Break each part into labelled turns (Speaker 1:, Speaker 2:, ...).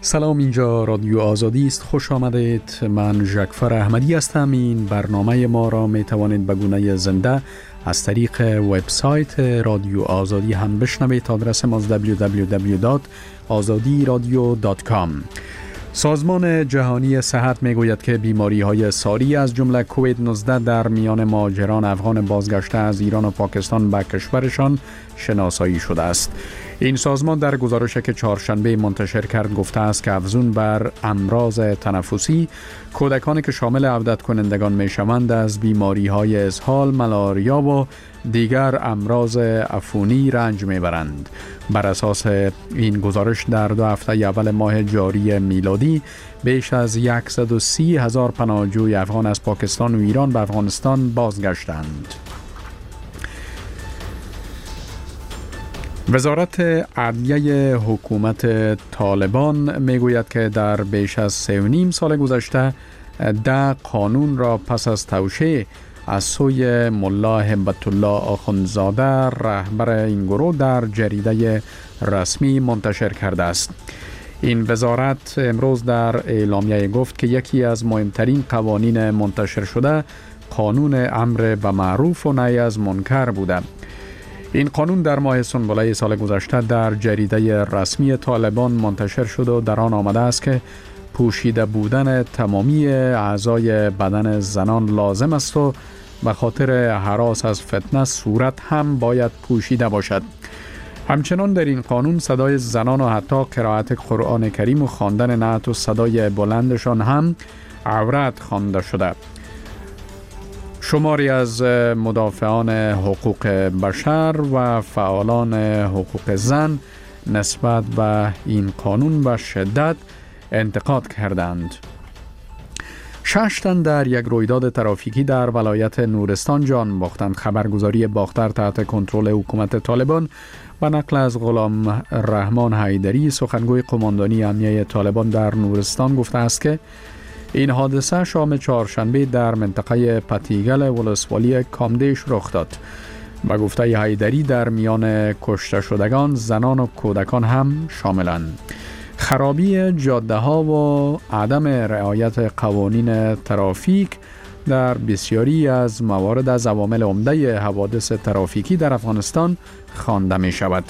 Speaker 1: سلام، اینجا رادیو آزادی است. خوش آمدید. من ژکفر احمدی هستم. این برنامه ما را می توانید به گونه زنده از طریق وبسایت رادیو آزادی هم بشنوید. آدرس ما www.azadiradio.com. سازمان جهانی صحت می گوید که بیماری های ساری از جمله کووید 19 در میان مهاجران افغان بازگشته از ایران و پاکستان به کشورشان شناسایی شده است. این سازمان در گزارشی که چهارشنبه منتشر کرد گفته است که افزون بر امراض تنفسی، کودکانی که شامل عودت کنندگان می شوند از بیماری های اسهال، ملاریا و دیگر امراض عفونی رنج می برند. بر اساس این گزارش در 2 هفته اول ماه جاری میلادی بیش از 130,000 پناهجوی افغان از پاکستان و ایران به افغانستان بازگشتند. وزارت عدلیه حکومت طالبان میگوید که در بیش از 3.5 سال گذشته 10 قانون را پس از توشیح از سوی ملا هبت الله آخوندزاده رهبر این گروه در جریده رسمی منتشر کرده است. این وزارت امروز در اعلامیه گفت که یکی از مهمترین قوانین منتشر شده قانون امر به معروف و نهی از منکر بوده. این قانون در ماه سنبله سال گذشته در جریده رسمی طالبان منتشر شد و در آن آمده است که پوشیده بودن تمامی اعضای بدن زنان لازم است و به خاطر هراس از فتنه صورت هم باید پوشیده باشد. همچنان در این قانون صدای زنان و حتی قرائت قرآن کریم و خواندن نعت و صدای بلندشان هم عورت خوانده شده. شماری از مدافعان حقوق بشر و فعالان حقوق زن نسبت به این قانون به شدت انتقاد کردند. 6 تن در یک رویداد ترافیکی در ولایت نورستان جان باختند. خبرگزاری باختر تحت کنترل حکومت طالبان و نقل از غلام رحمان حیدری سخنگوی قماندانی امنیه طالبان در نورستان گفته است که این حادثه شام چهارشنبه در منطقه پتیگل ولسوالی کامدیش رخ داد. به گفته حیدری در میان کشته شدگان زنان و کودکان هم شاملند. خرابی جاده ها و عدم رعایت قوانین ترافیک در بسیاری از موارد از عوامل عمده حوادث ترافیکی در افغانستان خوانده می شود.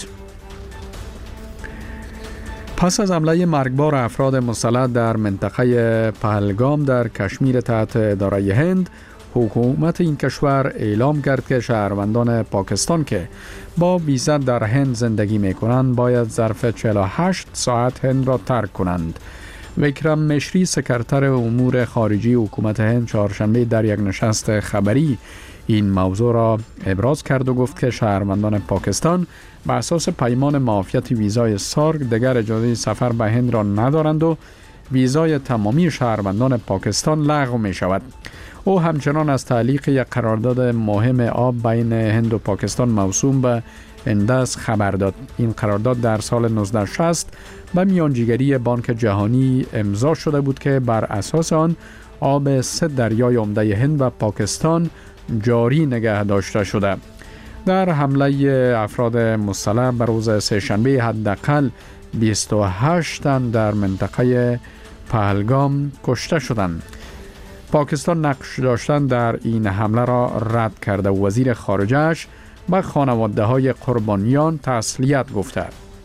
Speaker 1: پس از حمله مرگبار افراد مسلح در منطقه پهلگام در کشمیر تحت اداره هند، حکومت این کشور اعلام کرد که شهروندان پاکستان که با ویزا در هند زندگی می کنند باید ظرف 48 ساعت هند را ترک کنند. وکرم مشری سکرتر امور خارجی حکومت هند چهارشنبه در یک نشست خبری این موضوع را ابراز کرد و گفت که شهروندان پاکستان به اساس پیمان معافیت ویزای سارک دیگر اجازه سفر به هند را ندارند و ویزای تمامی شهروندان پاکستان لغو می شود. او همچنان از تعلیق یک قرارداد مهم آب بین هند و پاکستان موسوم به انداز خبر داد. این قرارداد در سال 1960 به میانجیگری بانک جهانی امضا شده بود که بر اساس آن آب 3 دریای عمده هند و پاکستان جاری نگه داشته شده. در حمله افراد مسلح به روز سه‌شنبه حداقل 28 تن در منطقه پهلگام کشته شدند. پاکستان نقش داشتن در این حمله را رد کرده و وزیر خارجه‌اش به خانواده های قربانیان تسلیت گفته.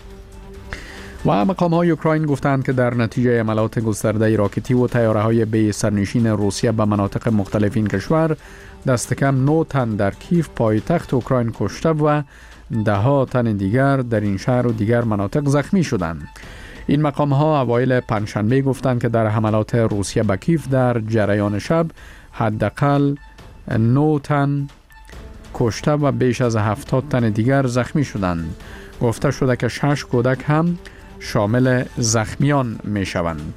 Speaker 1: و مقام های اوکراین گفتند که در نتیجه حملات گسترده راکتی و طیاره های بی سرنشین روسیه به مناطق مختلف این کشور دست کم 9 تن در کیف پایتخت اوکراین کشته و 10 تن دیگر در این شهر و دیگر مناطق زخمی شدند. این مقام ها اوایل پنجشنبه گفتند که در حملات روسیه به کیف در جریان شب حداقل 9 تن کشته و بیش از 70 تن دیگر زخمی شدند. گفته شده که 6 کودک هم شامل زخمیان می شوند.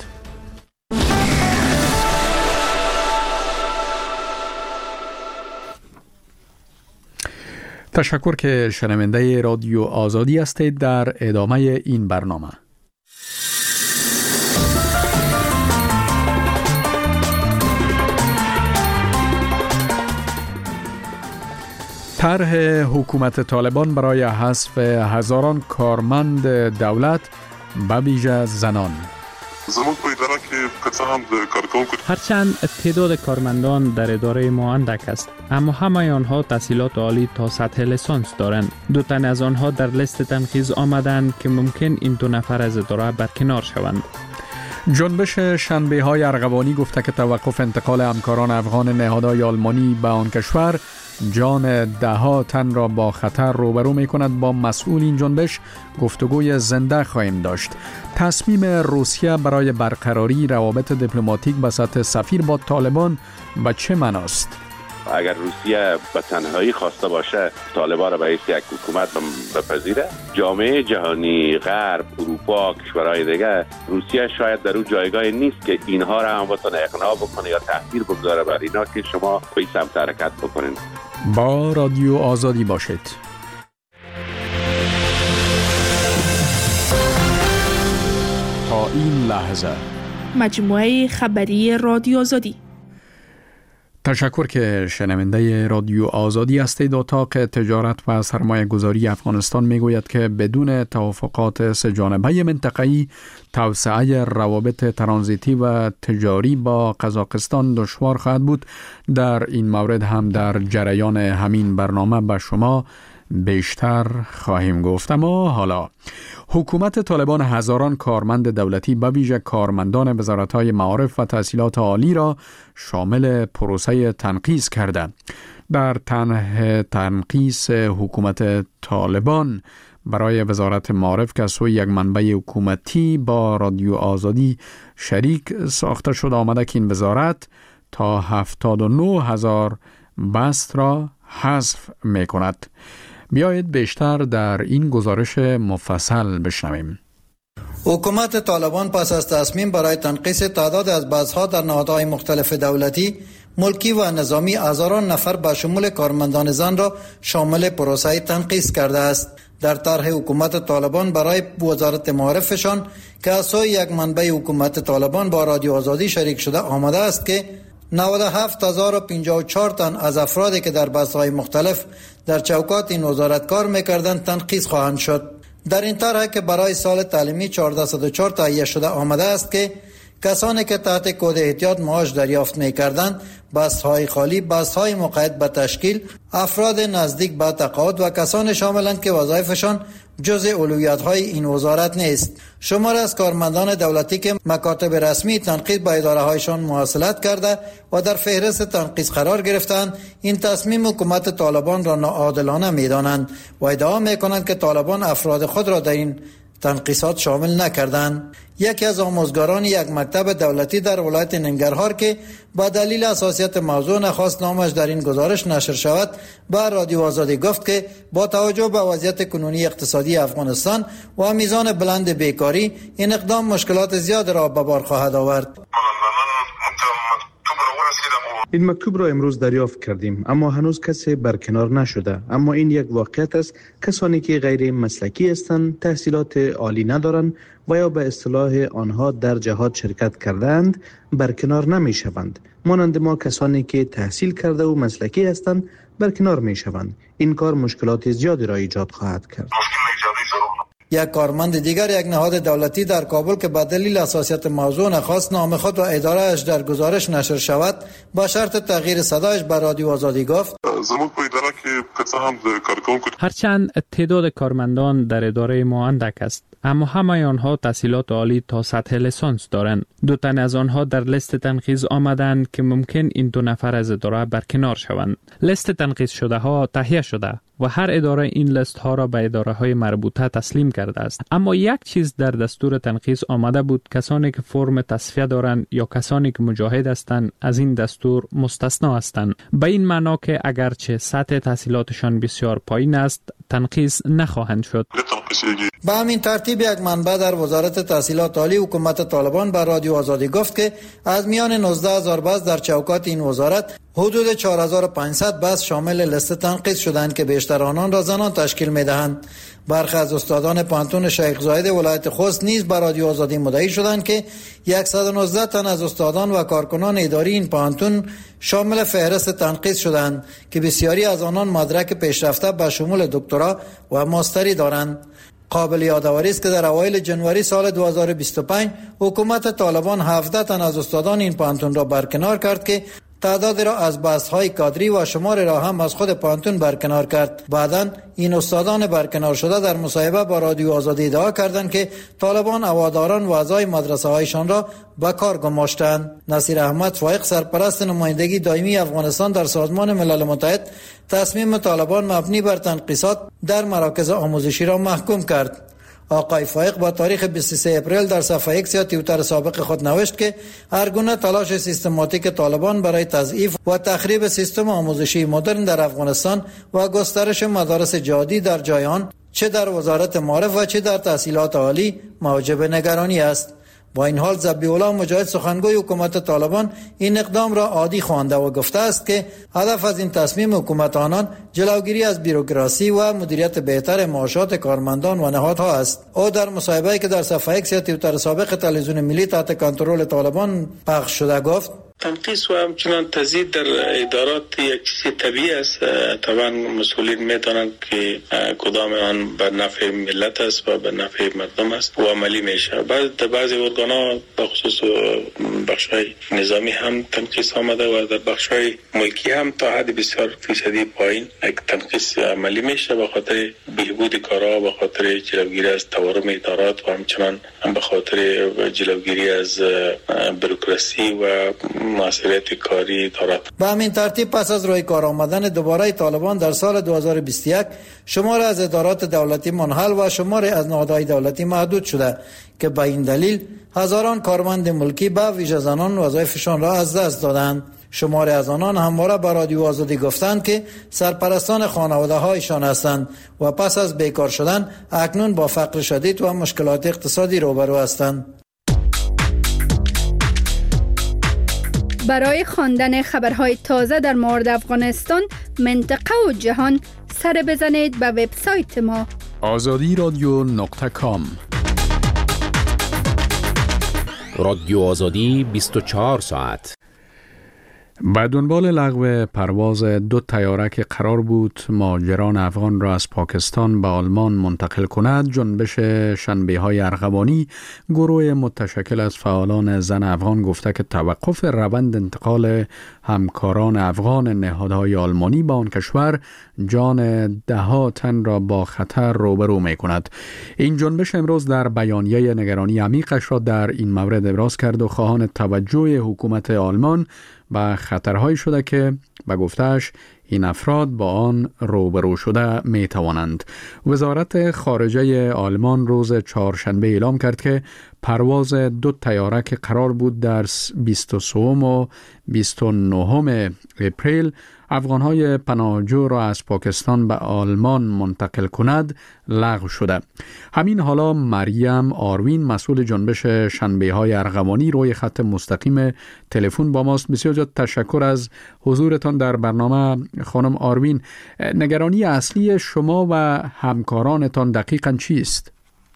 Speaker 1: تشکر که شنونده رادیو آزادی هستید. در ادامه این برنامه طرح حکومت طالبان برای حذف هزاران کارمند دولت به ویژه زنان.
Speaker 2: هرچند تعداد کارمندان در اداره ما اندک است، اما همه آنها تحصیلات عالی تا سطح لیسانس دارند. 2 تن از آنها در لیست تنقیص آمدند که ممکن این 2 نفر از اداره برکنار شوند.
Speaker 1: جنبش شنبه های ارغوانی گفته که توقف انتقال همکاران افغان نهادهای آلمانی به آن کشور جان 10 تن را با خطر روبرو می کند. با مسئول این جنبش گفتگوی زنده خواهیم داشت. تصمیم روسیه برای برقراری روابط دیپلماتیک به سطح سفیر با طالبان به چه معناست؟
Speaker 3: اگر روسیه به تنهایی خواسته باشه طالبان را به حیث یک حکومت بپذیره، جامعه جهانی، غرب، اروپا، کشورهای دیگه، روسیه شاید در اون جایگاه نیست که اینها را هم بتونه اقناع بکنه یا تاثیر بگذاره بر اینا که شما به این سمت حرکت بکنین.
Speaker 1: با رادیو آزادی باشید. تا این لحظه
Speaker 4: مجموعه خبری رادیو آزادی.
Speaker 1: تشکر که شنونده رادیو آزادی هستید. اتاق تجارت و سرمایه گذاری افغانستان میگوید که بدون توافقات سه‌جانبه منطقه‌ای توسعه روابط ترانزیتی و تجاری با قزاقستان دشوار خواهد بود. در این مورد هم در جریان همین برنامه به شما بیشتر خواهیم گفت. اما حالا حکومت طالبان هزاران کارمند دولتی به ویژه کارمندان وزارت‌های معارف و تحصیلات عالی را شامل پروسه تنقیص کرده. در طرح تنقیص حکومت طالبان برای وزارت معارف که سوی یک منبع حکومتی با رادیو آزادی شریک ساخته شد آمده که این وزارت تا 79,000 بست را حذف می کند. بیایید بیشتر در این گزارش مفصل بشنویم.
Speaker 5: حکومت طالبان پس از تصمیم برای تنقیص تعداد از بست‌ها در نهادهای مختلف دولتی، ملکی و نظامی هزاران نفر به شمول کارمندان زن را شامل پروسه تنقیص کرده است. در طرح حکومت طالبان برای وزارت معارفشان که از سوی یک منبع حکومت طالبان با رادیو آزادی شریک شده آمده است که 97,054 تن از افرادی که در بست‌های مختلف در چوکات این وزارت کار می‌کردند تنقیص خواهند شد. در این طرح که برای سال تعلیمی 1404 تهیه شده آمده است که کسانی که تحت کد احتیاط معاش دریافت می‌کردند بست‌های خالی، بست‌های مقید به تشکیل، افراد نزدیک به تقاعد و کسانی شاملند که وظایفشان جزء اولویت‌های این وزارت نیست. شمار از کارمندان دولتی که مکاتب رسمی تنقیص به اداره‌هایشان مواصلت کرده و در فهرست تنقیص قرار گرفتند، این تصمیم حکومت طالبان را ناعادلانه می‌دانند و ادعا می‌کنند که طالبان افراد خود را در این تنقیصات شامل نکردند. یکی از آموزگاران یک مکتب دولتی در ولایت ننگرهار که با دلیل حساسیت موضوع نخواست نامش در این گزارش نشر شود به رادیو آزادی گفت که با توجه به وضعیت کنونی اقتصادی افغانستان و میزان بلند بیکاری این اقدام مشکلات زیاد را به بار خواهد آورد.
Speaker 6: این مکتوب را امروز دریافت کردیم اما هنوز کسی برکنار نشده. اما این یک واقعیت است. کسانی که غیر مسلکی هستند، تحصیلات عالی ندارند و یا به اصطلاح آنها در جهاد شرکت کردند برکنار نمی شوند. مانند ما کسانی که تحصیل کرده و مسلکی هستند برکنار می شوند. این کار مشکلات زیادی را ایجاد خواهد کرد.
Speaker 5: یک کارمند دیگر یک نهاد دولتی در کابل که به دلیل حساسیت موضوع نخواست نام خود و اداره‌اش در گزارش نشر شود با شرط تغییر صدایش به رادیو آزادی گفت
Speaker 2: هرچند تعداد کارمندان در اداره ما اندک است، اما همه آنها تحصیلات عالی تا سطح لیسانس دارند. 2 تن از آنها در لیست تنقیص آمدند که ممکن این 2 نفر از اداره برکنار شوند. لیست تنقیص شده ها تهیه شده و هر اداره این لیست ها را به اداره های مربوطه تسلیم کرده است. اما یک چیز در دستور تنقیص آمده بود: کسانی که فرم تصفیه دارند یا کسانی که مجاهد هستند از این دستور مستثنا هستند. به این معنا که اگرچه سطح تحصیلاتشان بسیار پایین است تنقیص نخواهند شد.
Speaker 5: به همین ترتیب یک منبع در وزارت تحصیلات عالی حکومت طالبان به رادیو آزادی گفت که از میان 19,000 بس در چوکات این وزارت حدود 4,500 بس شامل لیست تنقیص شدند که بیشتر آنان را زنان تشکیل می‌دهند. برخی از استادان پانتون شیخ زاید ولایت خوست نیز به رادیو آزادی مدعی شدند که 119 تن از استادان و کارکنان اداری این پانتون شامل فهرست تنقیص شدند که بسیاری از آنان مدرک پیشرفته به شمول دکترا و ماستری دارند. قابل یادآوری است که در اوایل جنوری سال 2025 حکومت طالبان 17 تن از استادان این پانتون را برکنار کرد که تعداد را از بحث‌های کادری و شمار را هم از خود پانتون برکنار کرد. بعداً این استادان برکنار شده در مصاحبه با رادیو آزادی ادعا کردند که طالبان هواداران و اعضای مدرسه‌هایشان را به کار گماشتند. نصیر احمد فائق، سرپرست نمایندگی دائمی افغانستان در سازمان ملل متحد، تصمیم طالبان مبنی بر تنقیصات در مراکز آموزشی را محکوم کرد. آقای فائق با تاریخ 23 اپریل در صفحه ایکس یا توییتر سابق خود نوشت که هر گونه تلاش سیستماتیک طالبان برای تضعیف و تخریب سیستم آموزشی مدرن در افغانستان و گسترش مدارس جهادی در جای آن، چه در وزارت معارف و چه در تحصیلات عالی، موجب نگرانی است. با این حال ذبیح الله مجاهد، سخنگوی حکومت طالبان، این اقدام را عادی خوانده و گفته است که هدف از این تصمیم حکومت آنان جلوگیری از بیروکراسی و مدیریت بهتر معاشات کارمندان و نهادها است. او در مصاحبه‌ای که در صفحه ایکس یا توییتر سابق تلویزیون ملی تحت کنترل طالبان پخش شده گفت:
Speaker 7: تنقیص و همچنان تزیید در ادارات یک چیز طبیعی است. طبعا مسئولین میدانند که کدام آن به نفع ملت است و به نفع مردم است و عملی میشه. بعضی ارگان‌ها به خصوص بخش‌های نظامی هم تنقیص آمده و در بخش‌های ملکی هم تا حد بسیار فیصدی پایین یک تنقیص عملی میشه به خاطر بهبود کارها، به خاطر جلوگیری از تورم ادارات و همچنان به خاطر جلوگیری از بروکراسی و مسئولیت کاری دارد.
Speaker 5: به همین ترتیب پس از روی کار آمدن دوباره طالبان در سال 2021 شمار از ادارات دولتی منحل و شمار از نهادهای دولتی محدود شده که به این دلیل هزاران کارمند ملکی به ویژه زنان وظایفشان را از دست دادند. شماری از آنان همواره به رادیو آزادی گفتند که سرپرستان خانواده هایشان هستند و پس از بیکار شدن اکنون با فقر شدید و مشکلات اقتصادی روبرو هستند.
Speaker 8: برای خواندن خبرهای تازه در مورد افغانستان، منطقه و جهان، سر بزنید به وبسایت ما
Speaker 1: azadiradyo.com.
Speaker 9: رادیو آزادی 24 ساعت.
Speaker 1: به دنبال لغو پرواز 2 طیاره که قرار بود مهاجران افغان را از پاکستان به آلمان منتقل کند، جنبش شنبه‌های ارغوانی، گروه متشکل از فعالان زن افغان، گفته که توقف روند انتقال همکاران افغان نهادهای آلمانی به آن کشور جان ده‌ها تن را با خطر روبرو می کند. این جنبش امروز در بیانیه نگرانی عمیقش را در این مورد ابراز کرد و خواهان توجه حکومت آلمان به خطرهایی شده که به گفتهش این افراد با آن روبرو شده می توانند. وزارت خارجه آلمان روز چهارشنبه اعلام کرد که پرواز 2 طیاره که قرار بود در 23 و 29 اپریل افغانهای پناهجو را از پاکستان به آلمان منتقل کند لغو شده. همین حالا مریم آروین، مسئول جنبش شنبه‌های ارغوانی، روی خط مستقیم تلفن با ماست. بسیار زیاد تشکر از حضورتان در برنامه خانم آروین. نگرانی اصلی شما و همکارانتان دقیقاً چیست؟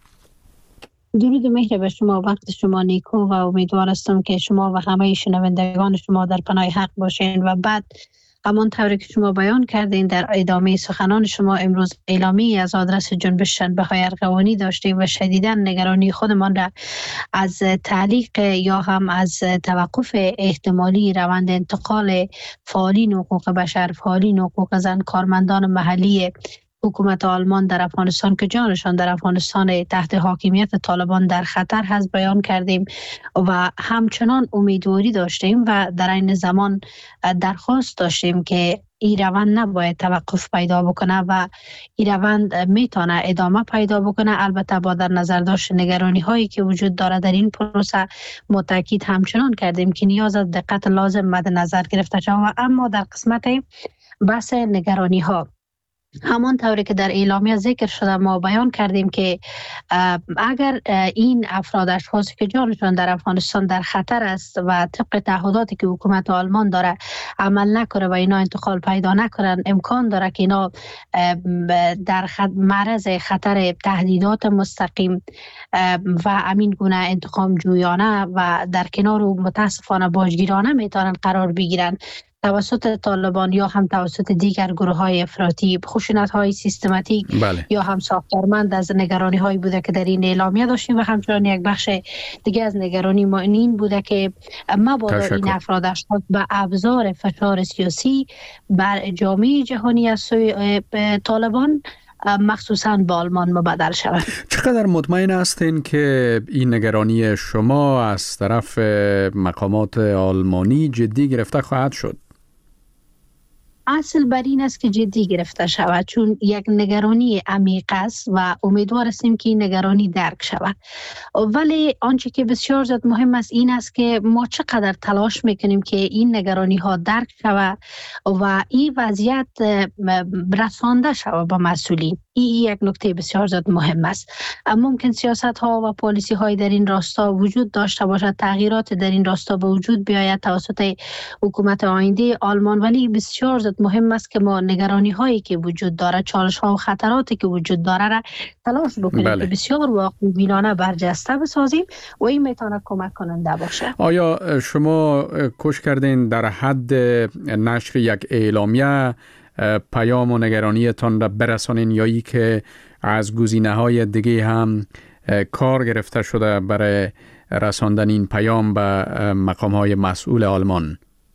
Speaker 10: درود و مهر به شما، وقت شما نیکو و امیدوارم که شما و همه شنوندگان شما در پناه حق باشین. و بعد همان طوری که شما بیان کردین در ادامه سخنان شما، امروز اعلامی از آدرس جنبش شنبه‌های ارغوانی داشتیم و شدیداً نگرانی خودمان را از تعلیق یا هم از توقف احتمالی روند انتقال فعالین حقوق بشر، فعالین حقوق زن، کارمندان محلی حکومت آلمان در افغانستان که جانشان در افغانستان تحت حاکمیت طالبان در خطر هست بیان کردیم و همچنان امیدواری داشتیم و در این زمان درخواست داشتیم که این روند نباید توقف پیدا بکنه و این روند میتونه ادامه پیدا بکنه. البته با در نظر داشت نگرانی هایی که وجود داره در این پروسه متأکید همچنان کردیم که نیاز از دقت لازم مد نظر گرفته شود. اما در قسمت بحث نگرانی ها، همان طوری که در اعلامیه ذکر شده، ما بیان کردیم که اگر این افراد، اشخاصی که جانشان در افغانستان در خطر است و طبق تعهداتی که حکومت آلمان داره عمل نکنه و اینا انتقال پیدا نکنن، امکان داره که اینا در معرض خطر تهدیدات مستقیم و همین گونه انتقام جویانه و در کنار متاسفانه باجگیرانه میتونن قرار بگیرن. توسط طالبان یا هم توسط دیگر گروه های افراطی خشونت های سیستماتیک یا هم ساختارمند از نگرانی هایی بوده که در این اعلامیه داشتیم و همچنان یک بخش دیگه از نگرانی ما این بوده که مبادا این افراد اشتاد به ابزار فشار سیاسی بر جامعه جهانی از سوی طالبان مخصوصاً با آلمان مبادل شود.
Speaker 1: چقدر مطمئن هستین که این نگرانی شما از طرف مقامات آلمانی جدی گرفته خواهد شد؟
Speaker 10: اصل بر این است که جدی گرفته شود، چون یک نگرانی عمیق است و امیدوار هستیم که این نگرانی درک شود. ولی آنچه که بسیار زیاد مهم است این است که ما چقدر تلاش میکنیم که این نگرانی ها درک شود و این وضعیت رسانده شود به مسئولین. این یک نکته بسیار زیاد مهم است. ممکن سیاست ها و پالیسی های در این راستا وجود داشته باشد، تغییرات در این راستا به وجود بیاید توسط حکومت آینده آلمان، ولی بسیار زیاد مهم است که ما نگرانی هایی که وجود داره، چالش ها و خطراتی که وجود داره را تلاش بکنیم که بسیار واقعی بینانه برجسته بسازیم و این میتونه کمک کننده باشه.
Speaker 1: آیا شما کوشش کردین در حد نشر یک اعلامیه پیام و نگرانیتان را برسانین یا ای که از گزینه‌های دیگه هم کار گرفته شده برای رساندن این پیام به مقام‌های مسئول آلمان؟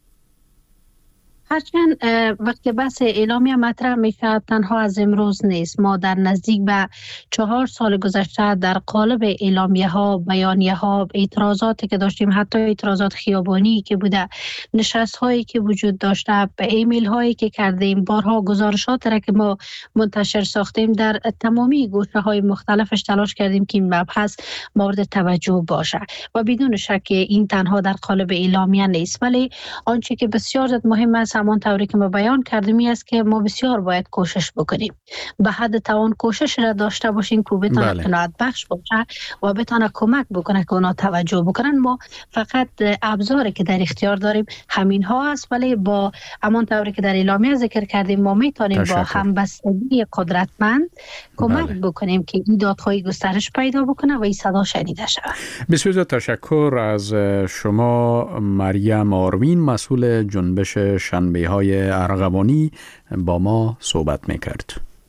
Speaker 10: هرچند وقتی بحث اعلامیه مطرح میشه تنها از امروز نیست. ما در نزدیک به 4 سال گذشته در قالب اعلامیه ها، بیانیه ها، اعتراضاتی که داشتیم، حتی اعتراضات خیابانی که بوده، نشست هایی که وجود داشته، ایمیل هایی که کردیم، بارها گزارشات را که ما منتشر ساختیم، در تمامی گوشه های مختلفش تلاش کردیم که این مبحث مورد توجه باشه و بدون شک این تنها در قالب اعلامیه نیست. ولی آنچه که بسیار مهم است همان طوری که ما بیان کردیم است که ما بسیار باید کوشش بکنیم، به حد توان کوشش را داشته باشیم که بتونه قناعت بخش باشه و بتونه کمک بکنه که اونا توجه بکنن. ما فقط ابزاری که در اختیار داریم همین ها است، ولی با همان طوری که در اعلامیه ذکر کردیم ما میتونیم با همبستگی قدرتمند کمک بکنیم که این دادخواهی گسترش پیدا بکنه و این صدا شنیده شود.
Speaker 1: بسیار تشکر از شما مریم آروین، مسئول جنبش شنبه‌های ارغوانی، با ما صحبت میکرد.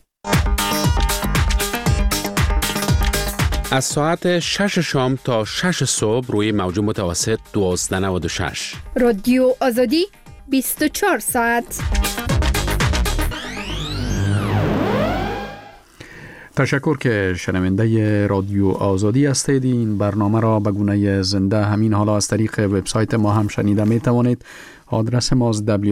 Speaker 9: از ساعت 6 شام تا 6 صبح روی موج متوسط 1296
Speaker 8: رادیو آزادی 24 ساعت.
Speaker 1: تشکر که شنونده رادیو آزادی هستید. این برنامه را به گونه زنده همین حالا از طریق وبسایت ما هم شنیده می توانید. آدرس ما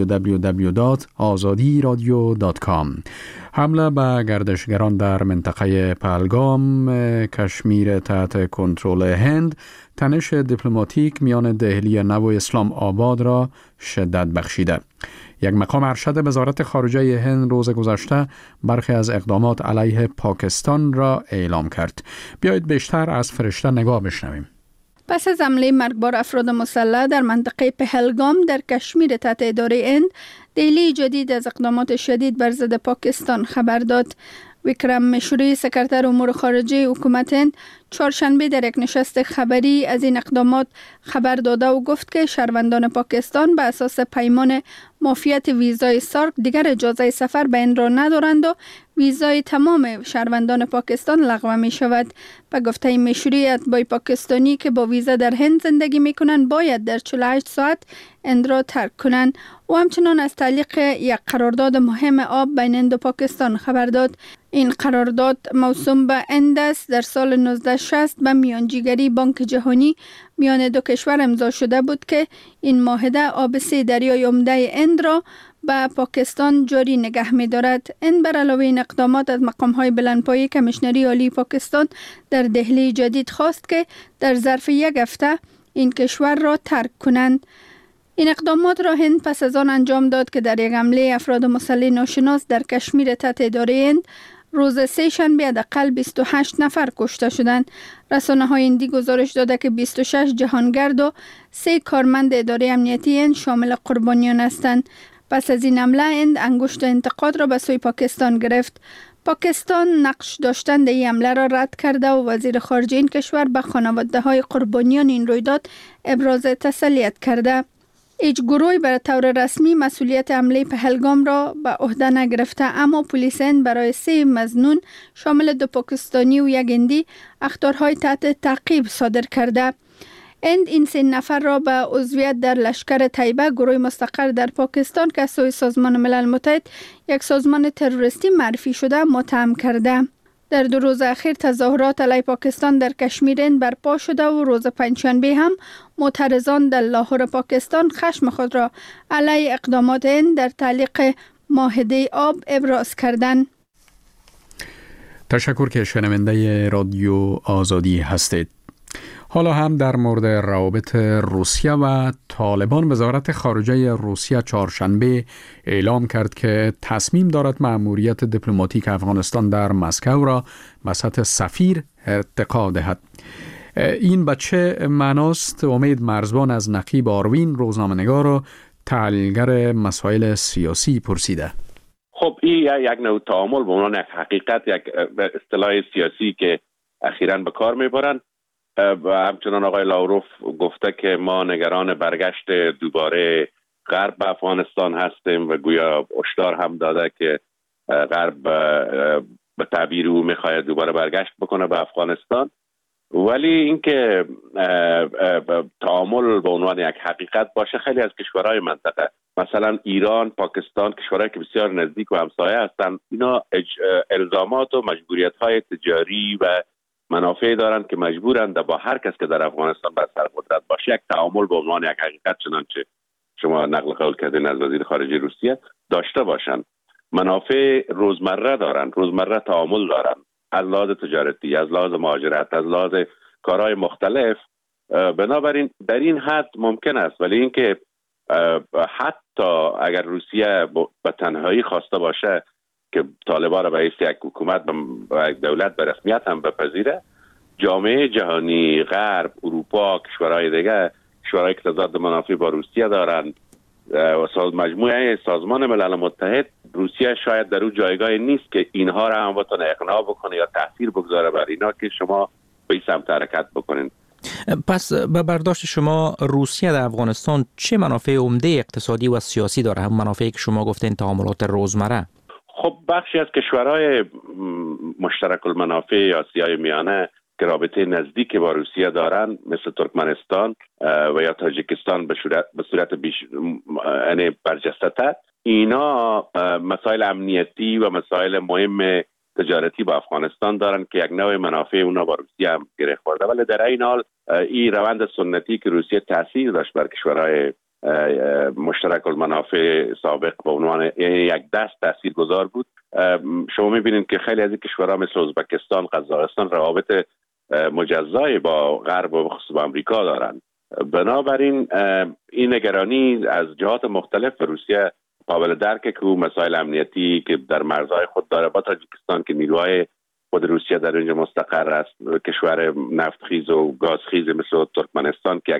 Speaker 1: www.azadiradio.com. حمله به گردشگران در منطقه پهلگام، کشمیر تحت کنترل هند، تنش دیپلماتیک میان دهلی نو و اسلام آباد را شدت بخشیده. یک مقام ارشد وزارت خارجه هند روز گذشته برخی از اقدامات علیه پاکستان را اعلام کرد. بیایید بیشتر از فرشته نگاه بشنویم.
Speaker 8: پس از حمله مرگبار افراد مسلح در منطقه پهلگام در کشمیر تحت اداره هند، دهلی جدید از اقدامات شدید بر ضد پاکستان خبر داد. وکرم مشوری، سکرتر امور خارجه حکومت هند، چهارشنبه در یک نشست خبری از این اقدامات خبر داده و گفت که شهروندان پاکستان به اساس پیمان معافیت ویزای سارک دیگر اجازه سفر به هند را ندارند و ویزای تمام شهروندان پاکستان لغو می شود. به گفته مشوری، اتباع پاکستانی که با ویزا در هند زندگی می کنند باید در 48 ساعت هند را ترک کنند و همچنان از تعلیق یک قرارداد مهم آب بین هند و پاکستان خبر داد. این قرارداد موسوم به هند است. در سال 1960 به میانجیگری بانک جهانی میان دو کشور امضا شده بود که این معاهده آب 3 دریای عمده هند را به پاکستان جاری نگه می دارد. این بر علاوه این اقدامات از مقام‌های بلندپایه کمیشنری عالی پاکستان در دهلی جدید خواست که در ظرف یک هفته این کشور را ترک کنند. این اقدامات را هند پس از آن انجام داد که در یک حمله افراد مسلح ناشناس در کشمیر تحت اداره هند روز سه شنبه حداقل 28 نفر کشته شدند. رسانه‌های هندی گزارش داده که 26 جهانگرد و 3 کارمند اداره امنیتی هند شامل قربانیان هستند. پس از این حمله هند انگشت انتقاد را به سوی پاکستان گرفت. پاکستان نقش داشتن در این حمله را رد کرده و وزیر خارجه این کشور به خانواده‌های قربانیان این رویداد ابراز تسلیت کرده. هیچ گروهی بر طور رسمی مسئولیت حمله پهلگام را به عهده نگرفته، اما پلیس هند برای 3 مظنون شامل 2 پاکستانی و 1 هندی اخطارهای تحت تعقیب صادر کرده. هند این 3 نفر را به عضویت در لشکر طیبه، گروه مستقر در پاکستان که از سوی سازمان ملل متحد یک سازمان تروریستی معرفی شده متهم کرده. در 2 روز اخیر تظاهرات علیه پاکستان در کشمیر هند برپا شده و روز پنجشنبه هم معترضان در لاهور پاکستان خشم خود را علیه اقدامات هند در تعلیق معاهده آب ابراز کردند.
Speaker 1: تشکر که شنونده رادیو آزادی هستید. حالا هم در مورد روابط روسیه و طالبان، وزارت خارجه روسیه چهارشنبه اعلام کرد که تصمیم دارد مأموریت دیپلماتیک افغانستان در مسکو را به سطح سفیر ارتقا دهد. این به چه معناست؟ امید مرزبان از نقیب آروین، روزنامه‌نگار و تحلیلگر مسائل سیاسی پرسیده.
Speaker 3: خب این یک نوع تعامل به عنوان یک حقیقت، یک اصطلاح سیاسی که اخیراً به کار میبرند و همچنان آقای لاوروف گفته که ما نگران برگشت دوباره غرب به افغانستان هستیم و گویا هشدار هم داده که غرب به تعبیر او میخواهد دوباره برگشت بکنه به افغانستان. ولی اینکه تعامل به عنوان یک حقیقت باشه، خیلی از کشورهای منطقه مثلا ایران، پاکستان، کشورهایی که بسیار نزدیک و همسایه هستند، اینا الزامات و مجبوریت‌های تجاری و منافع دارند که مجبورند با هر کس که در افغانستان بر سر قدرت باشه یک تعامل به عنوان یک حقیقت، چنانچه شما نقل قول کردین از وزیر خارجه روسیه، داشته باشند. منافع روزمره دارند، روزمره تعامل دارند، از لحاظ تجارتی، از لحاظ مهاجرت، از لحاظ کارهای مختلف. بنابراین در این حد ممکن است. ولی اینکه حتی اگر روسیه به تنهایی خواسته باشه که طالبان را به حیث یک حکومت و یک دولت به رسمیت هم بپذیره، جامعه جهانی، غرب، اروپا، کشورهای دیگه، کشورهایی که تضاد منافع با روسیه دارند و مجموعه سازمان ملل متحد، روسیه شاید در اون جایگاه نیست که اینها را هم بتونه اقناع بکنه یا تاثیر بگذاره بر اینا که شما به این سمت حرکت بکنین.
Speaker 11: پس به برداشت شما روسیه در افغانستان چه منافع عمده اقتصادی و سیاسی داره؟ هم منافعی که شما گفتین تعاملات روزمره.
Speaker 3: خب بخشی از کشورهای مشترک المنافع یا آسیای میانه که رابطه نزدیک با روسیه دارن، مثل ترکمنستان و یا تاجیکستان به صورت یعنی برجسته، اینا مسائل امنیتی و مسائل مهم تجارتی با افغانستان دارن که یک نوع منافع اونا با روسیه هم گره خورده. ولی در این حال این روند سنتی که روسیه تاثیر داشت بر کشورهای مشترک المنافع سابق به عنوان یک دست تاثیرگذار بود. شما میبینید که خیلی از این کشورها مثل ازبکستان، قزاقستان روابط مجزایی با غرب و خصوصا با امریکا دارند. بنابراین این نگرانی از جهات مختلف روسیه قابل درکه که او مسائل امنیتی که در مرزهای خود داره با تاجیکستان که نیروهای خود روسیه در اینجا مستقر است، کشور نفتخیز و گازخیز مثل ترکمنستان که یک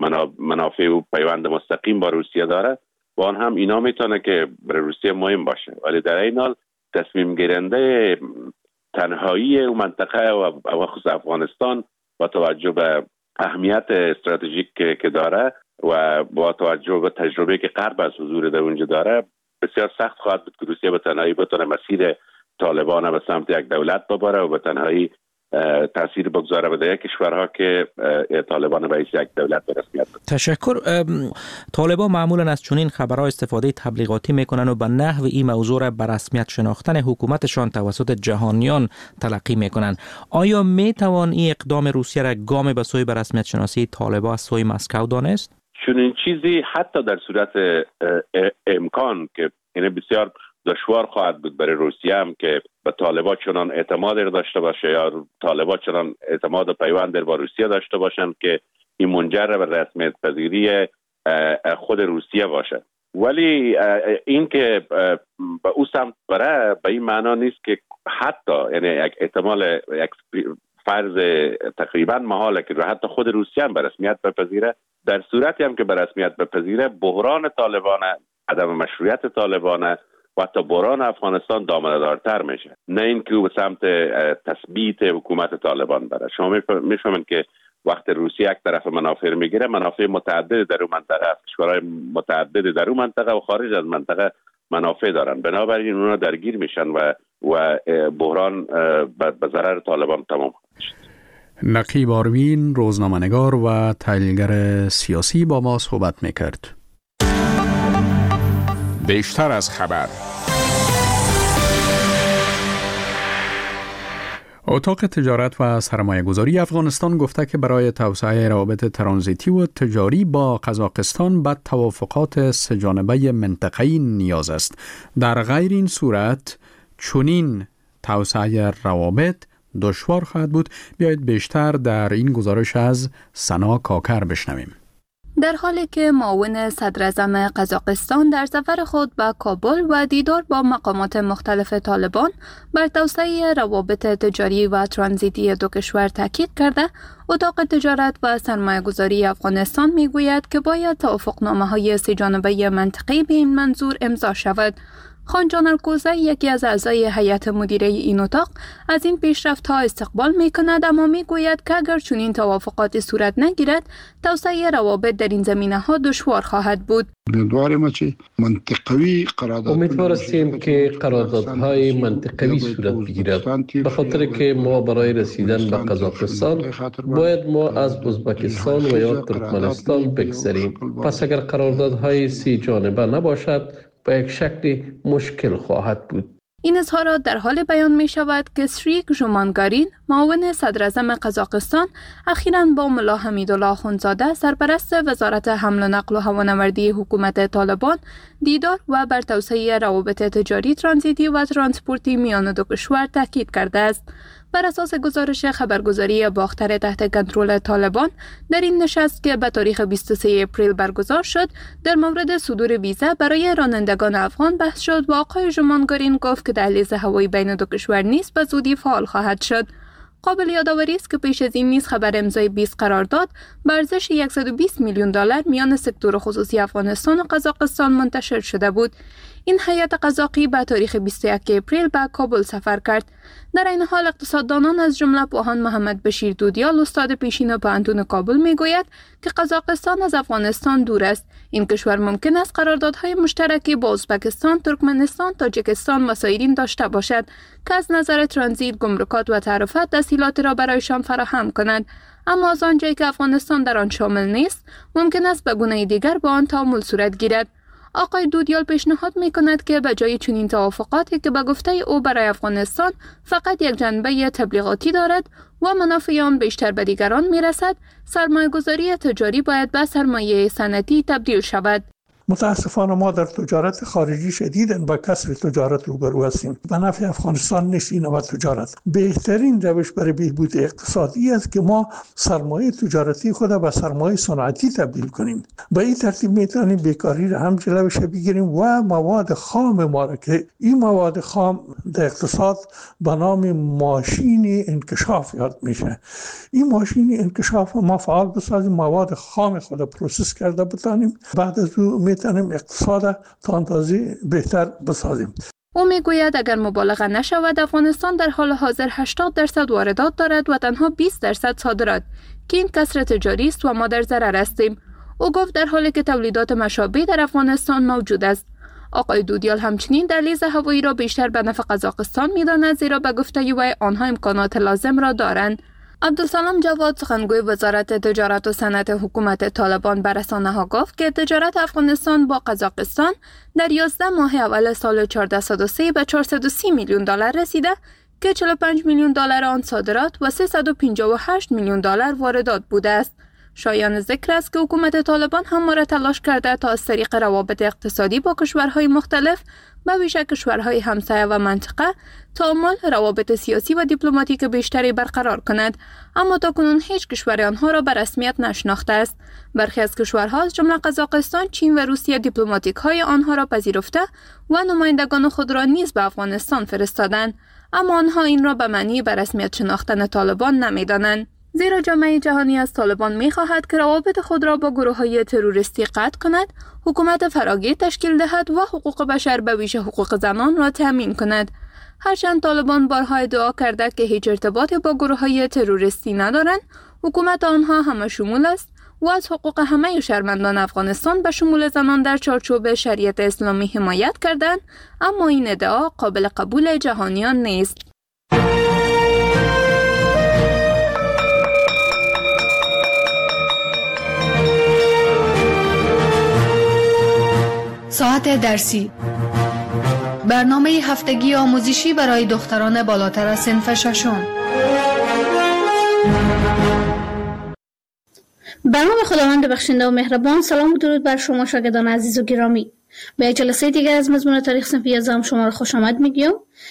Speaker 3: منافع و پیوند مستقیم با روسیه داره، و آن هم اینا میتونه که برای روسیه مهم باشه. ولی در این حال تصمیم گیرنده تنهایی و منطقه و خصوص افغانستان با توجه به اهمیت استراتژیک که داره و با توجه به تجربه که غرب از حضور در اونجا داره، بسیار سخت خواهد بود که روسیه به تنهایی بتونه مسیر طالبان به سمت یک دولت ببره و به تنهایی تاثیر بگذاره به دیگر کشورها که طالبان به یک دولت به رسمیت بده.
Speaker 11: تشکر. طالبان معمولا از چنین خبرها استفاده تبلیغاتی میکنن و به نحو این موضوع را به رسمیت شناختن حکومتشان توسط جهانیان تلقی میکنن. آیا میتوان این اقدام روسیه را گام به سوی به رسمیت شناسی طالبان از سوی مسکو دانست؟
Speaker 3: چنین چیزی حتی در صورت امکان که یعنی بسیار دشوار خواهد بود برای روسیه هم که به طالبان چنان اعتماد داشته باشه یا طالبان چنان اعتماد و پیوند با روسیه داشته باشند که این منجر به رسمیت پذیری خود روسیه باشه. ولی این که به او سمت بره به این معنا نیست که حتی یعنی یک احتمال، یک فرض تقریبا محاله که حتی خود روسیه هم به رسمیت بپذیره. در صورتی هم که به رسمیت بپذیره، بحران طالبان، عدم مشروعیت طالبان و حتی بحران افغانستان دامنه‌دارتر میشه، نه اینکه او به سمت تثبیت حکومت طالبان بره. شما میفهمید که وقت روسیه یک طرف منافع میگیره، منافع متعدد در اون منطقه است. کشورهای متعدد در اون منطقه و خارج از منطقه منافع دارن، بنابراین اونا درگیر میشن و بحران به ضرر طالبان تمام شد.
Speaker 1: نقیب آروین، روزنامه‌نگار و تحلیلگر سیاسی با ما صحبت میکرد.
Speaker 12: بیشتر از خبر.
Speaker 1: اتاق تجارت و سرمایه‌گذاری افغانستان گفته که برای توسعه روابط ترانزیتی و تجاری با قزاقستان به توافقات سه‌جانبه منطقه‌ای نیاز است. در غیر این صورت چنین توسعه روابط دشوار خواهد بود. بیایید بیشتر در این گزارش از سنا کاکر بشنویم.
Speaker 13: در حالی که معاون صدراعظم قزاقستان در سفر خود به کابل و دیدار با مقامات مختلف طالبان بر توسعه روابط تجاری و ترانزیتی دو کشور تاکید کرده، اتاق تجارت و سرمایه‌گذاری افغانستان میگوید که باید توافقنامه‌های سه‌جانبه منطقی به این منظور امضا شود. خانجان الکوزه، یکی از اعضای هیئت مدیره این اتاق، از این پیشرفت‌ها استقبال می‌کند، اما می‌گوید که اگر چنین توافقاتی صورت نگیرد، توسعه روابط در این زمینه‌ها دشوار خواهد بود.
Speaker 14: امیدوار هستیم که قراردادهای منطقوی صورت بگیرد، به خاطر که ما برای رسیدن به قزاقستان باید ما از ازبکستان و یا ترکمنستان بگذریم. پس اگر قراردادهای سی جانبه نباشد، با یک شکل مشکل خواهد بود.
Speaker 13: این اظهارات در حال بیان می شود که سریک ژومانگارین، معاون صدراعظم قزاقستان، اخیراً با ملا حمیدالله آخوندزاده، سرپرست وزارت حمل و نقل و هوانوردی حکومت طالبان، دیدار و بر توسعه روابط تجاری، ترانزیتی و ترانسپورتی میان دو کشور تاکید کرده است. بر اساس گزارش خبرگزاری باختر تحت کنترل طالبان، در این نشست که به تاریخ 23 اپریل برگزار شد، در مورد صدور ویزا برای رانندگان افغان بحث شد و آقای ژومانگارین گفت که دهلیز هوایی بین دو کشور نیز به زودی فعال خواهد شد. قابل یادآوری است که پیش از این نیز خبر امضای 20 قرارداد به ارزش $120 میلیون میان سکتور خصوصی افغانستان و قزاقستان منتشر شده بود. این هیئت قزاقی به تاریخ 21 اپریل به کابل سفر کرد. در این حال اقتصاددانان از جمله پوهان محمد بشیر دودیال، استاد پیشین پوهنتون کابل، میگوید که قزاقستان از افغانستان دور است. این کشور ممکن است قراردادهای مشترکی با ازبکستان، ترکمنستان، تاجیکستان و سایرین داشته باشد که از نظر ترانزیت، گمرکات و تعرفه تسهیلاتی را برایشان فراهم کند. اما از آنجایی که افغانستان در آن شامل نیست، ممکن است به گونه دیگر با آن تعامل صورت گیرد. آقای دودیال پیشنهاد می‌کند که به جای چنین توافقاتی که به گفته او برای افغانستان فقط یک جنبه تبلیغاتی دارد و منافع آن بیشتر به دیگران می‌رسد، سرمایه‌گذاری تجاری باید به سرمایه صنعتی تبدیل شود.
Speaker 15: متاسفانه ما در تجارت خارجی شدیداً با کسر تجارت روبرو هستیم. به نفع افغانستان نیست این نوع تجارت. بهترین روش برای بهبود اقتصادی است که ما سرمایه تجارتی خود به سرمایه صنعتی تبدیل کنیم. به این ترتیب میتونیم بیکاری را هم جلوش بگیریم و مواد خام ما را که این مواد خام در اقتصاد به نام ماشین انکشاف یاد میشه. این ماشین انکشاف ما فعال بسازیم، مواد خام خود پروسس کرده بتانیم، بعد از اون میتونیم اقتصاد تا اندازه بهتر بسازیم.
Speaker 13: او میگوید اگر مبالغه نشود، افغانستان در حال حاضر 80% واردات دارد و تنها 20% صادرات، که این کسر تجاری است و ما در ضرر هستیم. او گفت در حالی که تولیدات مشابه در افغانستان موجود است. آقای دودیال همچنین دهلیز هوایی را بیشتر به نفع قزاقستان می‌داند، زیرا به گفته او آنها امکانات لازم را دارند. عبدالسلام جواد، سخنگوی وزارت تجارت و صنعت حکومت طالبان، به رسانه‌ها گفت که تجارت افغانستان با قزاقستان در 11 ماه اول سال 1403 به $430 میلیون رسیده که $45 میلیون آن صادرات و $358 میلیون واردات بوده است. شایان ذکر است که حکومت طالبان همواره تلاش کرده تا از طریق روابط اقتصادی با کشورهای مختلف، به ویژه کشورهای همسایه و منطقه، تعامل، روابط سیاسی و دیپلماتیک بیشتری برقرار کند، اما تاکنون هیچ کشور آنها را به رسمیت نشناخته است. برخی از کشورها از جمله قزاقستان، چین و روسیه دیپلماتیک‌های آنها را پذیرفته و نمایندگان خود را نیز به افغانستان فرستادند، اما آنها این را به معنی به رسمیت شناختن طالبان نمی‌دانند. زیرا جامعه جهانی از طالبان می‌خواهد که روابط خود را با گروه‌های تروریستی قطع کند، حکومت فراگیر تشکیل دهد و حقوق بشر به ویژه حقوق زنان را تأمین کند. هرچند طالبان بارها ادعا کرده که هیچ ارتباطی با گروه‌های تروریستی ندارند، حکومت آنها همه شمول است و از حقوق همه شهروندان افغانستان به شمول زنان در چارچوب شریعت اسلامی حمایت کردند، اما این ادعا قابل قبول جهانیان نیست.
Speaker 12: ساعت درسی، برنامه هفتگی آموزشی برای دختران بالاتر از صنف ششم.
Speaker 16: به نام خداوند بخشنده و مهربان. سلام و درود بر شما شاگردان عزیز و گرامی. به جلسه دیگر از مضمون تاریخ صنف 11 شما را خوش آمد میگیم.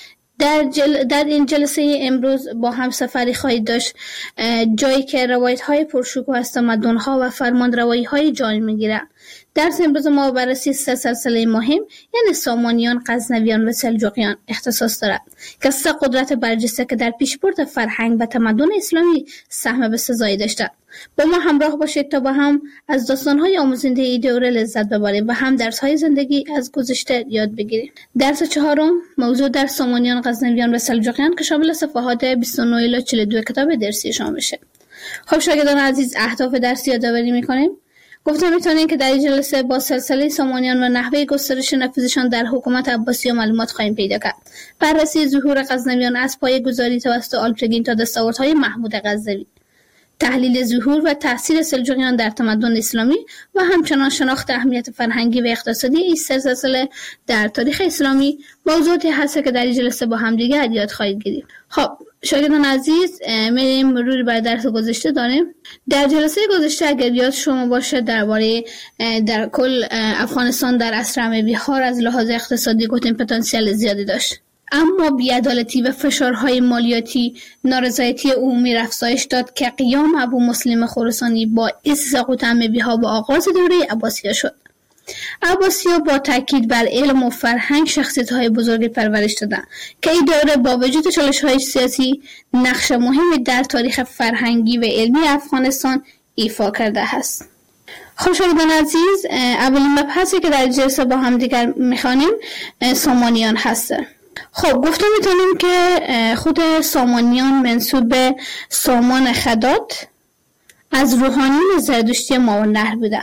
Speaker 16: در این جلسه امروز با هم سفری خواهید داشت جایی که روایت های پرشکوه از تمدن ها و فرمان روایی های جای میگیره. درس امروز ما بررسی 3 سلسله مهم یعنی سامانیان، غزنویان و سلجوقیان اختصاص دارد که 3 قدرت برجسته که در پیشبرد فرهنگ و تمدن اسلامی سهم بسزایی داشتند. با ما همراه باشید تا با هم از داستان‌های آموزنده این دوره لذت ببریم و هم درس‌های زندگی از گذشته یاد بگیریم. درس 4 موضوع در سامانیان، غزنویان و سلجوقیان که شامل صفحات 29 الی 42 کتاب درسی شما میشه. خب شاگردان عزیز، اهداف درسی یادآوری می‌کنیم. گفتم میتونیم که در این جلسه با سلسله سامانیان و نحوه گسترش نفوذشان در حکومت عباسی و معلومات خواهیم پیدا کرد. بررسی ظهور غزنویان از پایه‌گذاری توسط آلپرگین تا دستاوردهای محمود غزنوی، تحلیل ظهور و تأثیر سلجوقیان در تمدن اسلامی و همچنان شناخت اهمیت فرهنگی و اقتصادی این سلسله در تاریخ اسلامی موضوعاتی هست که در این جلسه با هم دیگه یاد خواهید گرفت. خب شاگردان عزیز، میریم مروری بر درس گذشته داریم. در جلسه گذشته اگر یاد شما باشه درباره در کل افغانستان در عصر اموی‌ها از لحاظ اقتصادی گفتیم پتانسیل زیادی داشت، اما بی‌عدالتی و فشارهای مالیاتی نارضایتی عمومی را افزایش داد که قیام ابو مسلم خراسانی باعث سقوط اموی‌ها با آغاز دوره عباسیه شد. عباسی‌ها با تاکید بر علم و فرهنگ شخصیت‌های بزرگی پرورش دادند که این دوره با وجود چالش‌های سیاسی نقش مهمی در تاریخ فرهنگی و علمی افغانستان ایفا کرده است. خب شاگردان عزیز، اولین مبحثی که در جلسه با هم دیگر می‌خوانیم سامانیان هست. خب گفتم میتونیم که خود سامانیان منسوب به سامان خدات از روحانیون زرتشتی ماورالنهر بودن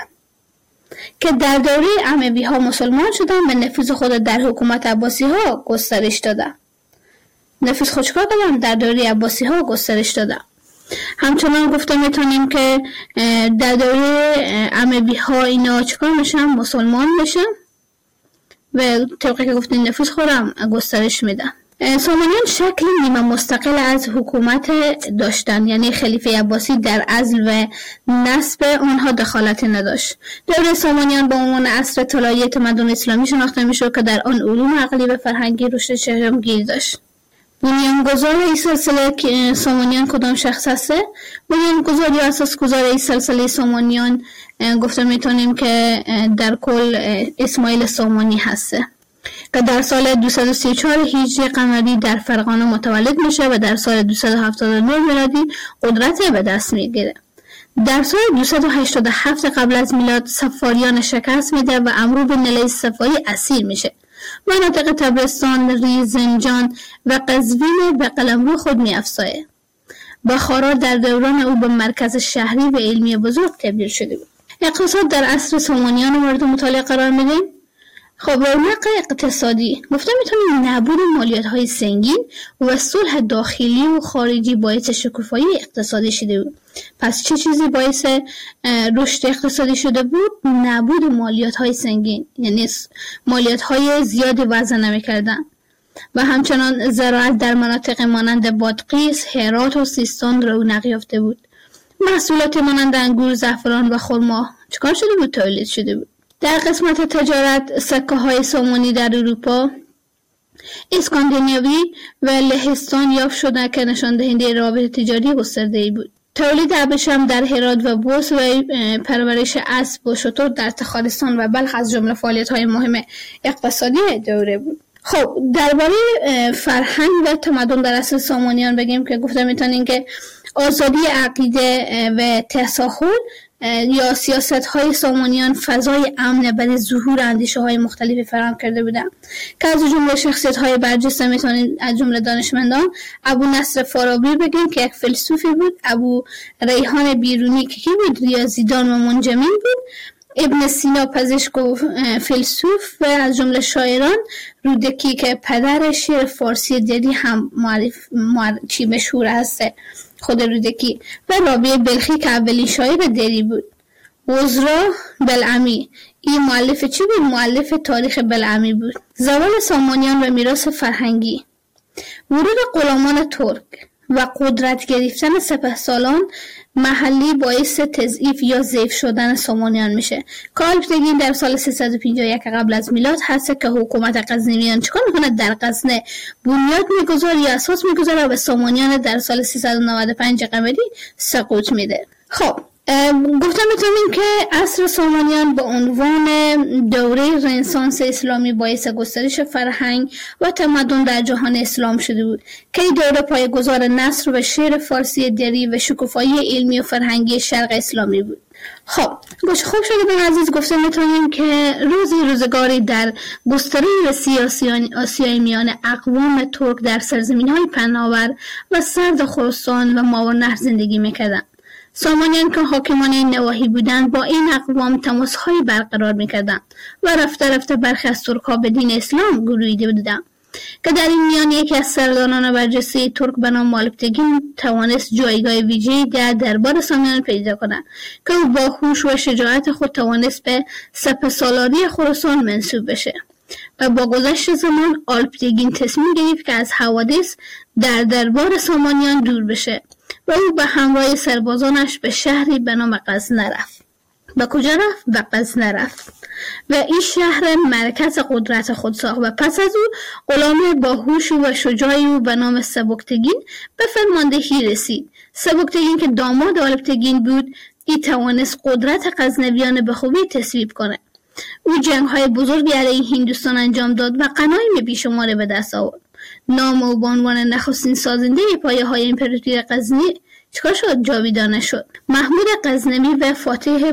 Speaker 16: که در دوره اموی ها مسلمان شدن و نفوذ خود در حکومت عباسی ها گسترش دادن. نفوذ خود چکار کردن؟ در دوره عباسی ها گسترش دادن. همچنان گفتم میتونیم که در دوره اموی ها اینا چکار میشن؟ مسلمان میشن و طبقی که گفتیم نفوذ خودم گسترش میدن. سامانیان شکل نیمه مستقل از حکومت داشتن، یعنی خلیفه عباسی در عزل و نصب آنها دخالت نداشت. دوره سامانیان با عنوان عصر طلایی تمدن اسلامی شناخته میشد که در آن علوم عقلی و فرهنگی رشد چشمگیر داشت. بنیانگذار این سلسله سامانیان کدام شخص هسته؟ بنیانگذار یا اساسگذار این سلسله سامانیان گفته میتونیم که در کل اسماعیل سامانی هسته که در سال 234 هجری قمری در فرغانه متولد میشه و در سال 279 میلادی قدرت به دست میگیره. در سال 287 قبل از میلاد سفاریان شکست میده و امرو بن لیث سفاری اسیر میشه. مناطق تبرستان، ریز، زنجان و قزوین به قلمرو خود میافزایه. بخارا در دوران او به مرکز شهری و علمی بزرگ تبدیل شده بود. اقتصاد در عصر سامانیان مورد مطالعه قرار میدیم. خب رونق اقتصادی گفتم میتونیم نبود مالیات های سنگین و صلح داخلی و خارجی باعث شکوفایی اقتصادی شده بود. پس چه چیزی باعث رشد اقتصادی شده بود؟ نبود مالیات های سنگین، یعنی مالیات های زیادی وضع نمی‌کردن و همچنان زراعت در مناطق مانند بادغیس، هرات و سیستان رونق یافته بود. محصولات مانند انگور، زعفران و خرما چکار شده بود؟ تولید شده بود. در قسمت تجارت سکه های سامانی در اروپا، اسکاندیناوی و لهستان یافت شده که نشان دهنده روابط تجاری گسترده‌ای بود. تولید ابریشم در هرات و بوس و پرورش اسب و شتر در تخارستان و بلخ از جمله فعالیت‌های مهم اقتصادی دوره بود. خب درباره فرهنگ و تمدن در عصر سامانیان بگیم که گفتم میتونیم که آزادی عقیده و تساهل یا سیاست های سامانیان فضای امن برای ظهور اندیشه های مختلفی فراهم کرده بودند که از جمله شخصیت های برجسته میتونید از جمله دانشمندان ابو نصر فارابی بگیم که یک فیلسوفی بود، ابو ریحان بیرونی که بود ریاضیدان و منجمین بود، ابن سینا پزشک و فیلسوف و از جمله شاعران رودکی که پدر شعر فارسی دری هم مشهور هست خود رودکی و رابعه بلخی که اولین شاعر دری بود. عزرا بلعمی این مؤلف چی بود؟ مؤلف تاریخ بلعمی بود. زوال سامانیان و میراث فرهنگی، ورود غلامان ترک و قدرت گرفتن سپهسالار محلی باعث تضعیف یا ضعیف شدن سامانیان میشه. کالپتگین در سال 351 قبل از میلاد هست که حکومت غزنویان چیکار میکنه؟ در غزنه بنیاد میگذاره یا اساس میگذاره و به سامانیان در سال 395 قمری سقوط میده. خب گفتم میتونیم که عصر سامانیان به عنوان دوره رنسانس اسلامی باعث گسترش فرهنگ و تمدن در جهان اسلام شده بود که این دوره پایه‌گذار نثر و شعر فارسی دری و شکوفایی علمی و فرهنگی شرق اسلامی بود. خب خوب شده عزیز، گفتم میتونیم که روزگاری در گستره سیاسی آسیای میان اقوام ترک در سرزمین‌های پهناور و سرد خراسان و ماورالنهر زندگی میکردند. سامانیان که حاکمان این نواحی بودند با این اقوام تماس‌های برقرار می‌کردند و رفته رفته برخی از ترک‌ها به دین اسلام گرویده بودند که در این میان یکی از سرداران برجسته ترک به نام الپتگین توانست جایگاه ویژه‌ای در دربار سامانیان پیدا کند که او با هوش و شجاعت خود توانست به سپهسالاری خراسان منسوب بشه و با گذشت زمان الپتگین تصمیم گرفت که از حوادث در دربار سامانیان دور بشه و او به همراه سربازانش به شهری به نام غزنه رفت. به کجا رفت؟ به غزنه رفت و این شهر مرکز قدرت خود ساخت و پس از او غلام باهوش و شجاعی او به نام سبکتگین به فرماندهی رسید. سبکتگین که داماد الپتگین بود، این توانست قدرت غزنویان به خوبی تصویب کنه. او جنگ‌های بزرگی علیه هندوستان انجام داد و غنایم بیشماری به دست آورد. نام او به عنوان نخستین سازنده پایه‌های امپراتوری غزنی چیکار شد؟ جاویدانه شد. محمود غزنوی و فاتح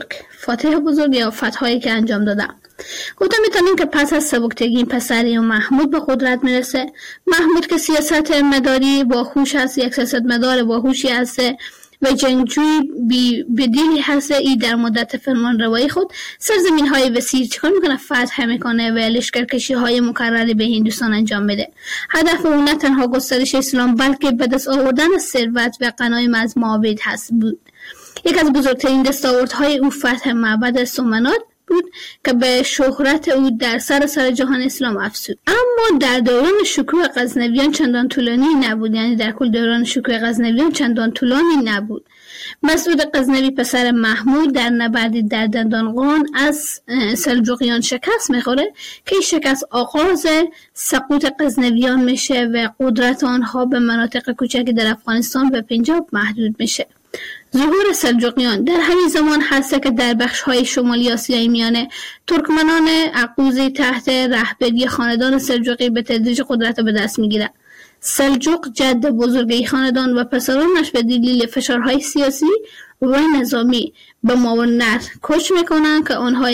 Speaker 16: بزرگ یا فتح‌هایی که انجام دادن. گفتم میتونیم که پس از سبکتگین پسری و محمود به قدرت میرسه. محمود که سیاست مداری با هوش هست، یک سیاست مدار با هوشی هست و جنگجوی بدیلی هست. ای در مدت فرمان روایی خود سرزمین های وسیع چیکار میکنه؟ فتح میکنه و لشکرکشی های مکرری به هندوستان انجام میده. هدف اون نه تنها گسترش اسلام بلکه به دست آوردن ثروت و غنایم از معابد هست بود. یک از بزرگترین دستاوردهای او فتح معبد سومنات بود که به شهرت او در سراسر جهان اسلام افزود. اما در دوران شکوه غزنویان چندان طولانی نبود، یعنی در کل دوران شکوه غزنویان چندان طولانی نبود. مسعود غزنوی پسر محمود در نبردی در دندانقان از سلجوقیان شکست میخوره که این شکست آغاز سقوط غزنویان میشه و قدرت آنها به مناطق کوچکی در افغانستان و پنجاب محدود میشه. ظهور سلجوقیان در همین زمان هست که در بخش‌های شمالی آسیای میانه ترکمنان اقوزی تحت رهبری خاندان سلجوقی به تدریج قدرت به دست میگیرند. سلجوق جد بزرگ خاندان و پسرانش به دلیل فشارهای سیاسی و نظامی به ماورالنهر کوچ میکنن که آنها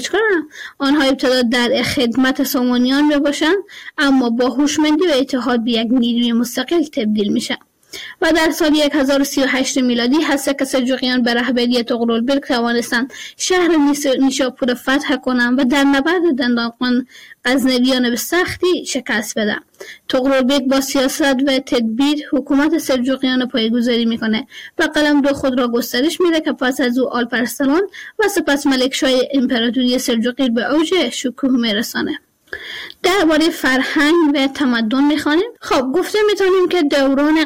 Speaker 16: ابتدا در خدمت سامانیان باشند، اما با هوشمندی و اتحاد به یک نیروی مستقل تبدیل میشن. و در سال 1038 میلادی هست که سلجوقیان به رهبری طغرلبک توانستند شهر نیشاپور فتح کنند و در نبرد دندانقان غزنویان به سختی شکست بدن. طغرلبک با سیاست و تدبیر حکومت سلجوقیان پایه‌گذاری میکنه و قلمرو خود را گسترش میده که پس از او آلپارسلان و سپس ملکشاه امپراتوری سلجوقی به اوج شکوه میرسانه. درباره فرهنگ و تمدن میخوانیم. خب گفته میتونیم که دوران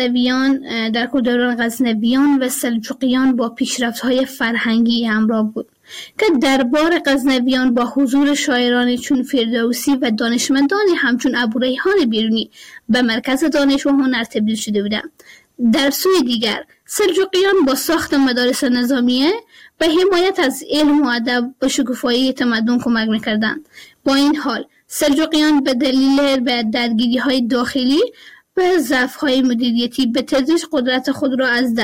Speaker 16: غزنویان و سلجوقیان با پیشرفت‌های فرهنگی همراه بود که دربار غزنویان با حضور شاعرانی چون فردوسی و دانشمندانی همچون ابو ریحان بیرونی به مرکز دانش و هنر تبدیل شده بودند. در سوی دیگر سلجوقیان با ساخت مدارس نظامیه و حمایت از علم و ادب به شکوفایی تمدن کمک میکردند. با این حال سلجوقیان به دلیل درگیری‌های داخلی و ضعف‌های مدیریتی به تدریج قدرت خود را از دست داد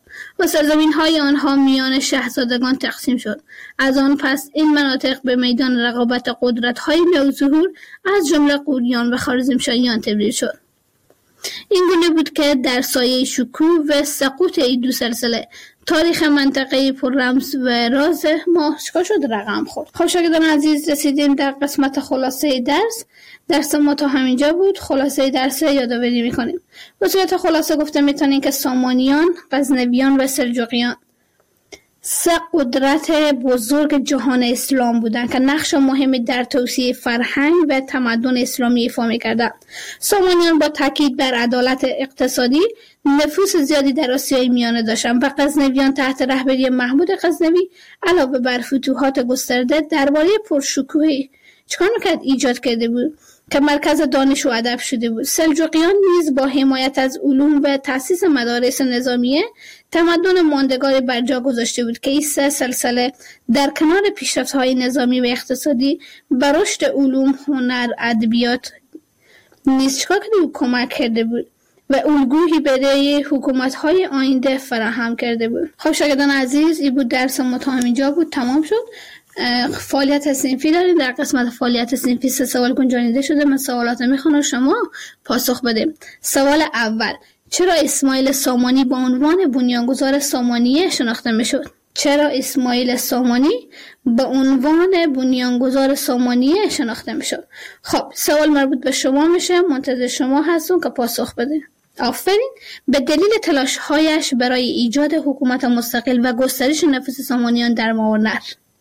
Speaker 16: و سرزمین های آنها میان شاهزادگان تقسیم شد. از آن پس این مناطق به میدان رقابت قدرت های نوظهور از جمله غوریان و خوارزمشاهیان تبدیل شد. این گونه بود که در سایه شکوه و سقوط این دو سلسله تاریخ منطقه پر رمز و راز ما چکار شد رقم خورد. خب شاگردان عزیز، رسیدیم در قسمت خلاصه درس ما تا همینجا بود. خلاصه درس یادآوری میکنیم. به صورت خلاصه گفته میتونیم که سامانیان، غزنویان و سلجوقیان سه قدرت بزرگ جهان اسلام بودند که نقش مهمی در توسعه فرهنگ و تمدن اسلامی ایفا می‌کردند. سامانیان با تاکید بر عدالت اقتصادی نفوذ زیادی در آسیای میانه داشتند و غزنویان تحت رهبری محمود غزنوی علاوه بر فتوحات گسترده درباره پرشکوهی چکار می‌کرد ایجاد کرده بود که مرکز دانش و ادب شده بود. سلجوقیان نیز با حمایت از علوم و تأسیس مدارس نظامیه تمدن ماندگاری بر جا گذاشته بود که این سه سلسله در کنار پیشرفت‌های نظامی و اقتصادی بر رشد علوم، هنر، ادبیات نیز چکار کرده بود؟ کمک کرده بود و الگویی برای حکومت‌های آینده فراهم کرده بود. خب شاگردان عزیز، این بود درس ما تا همینجا بود، تمام شد. فعالیت صنفی داریم. در قسمت فعالیت صنفی 3 سوال گنجانیده شده. من سوالات میخونم، شما پاسخ بده. سوال اول: چرا اسماعیل سامانی با عنوان بنیانگذار سامانیه شناخته میشد؟ چرا اسماعیل سامانی به عنوان بنیانگذار سامانیه شناخته میشد؟ خب سوال مربوط به شما میشه، منتظر شما هستم که پاسخ بده. آفرین. به دلیل تلاش‌هایش برای ایجاد حکومت مستقل و گسترش نفوذ سامانیان در ماورالنهر.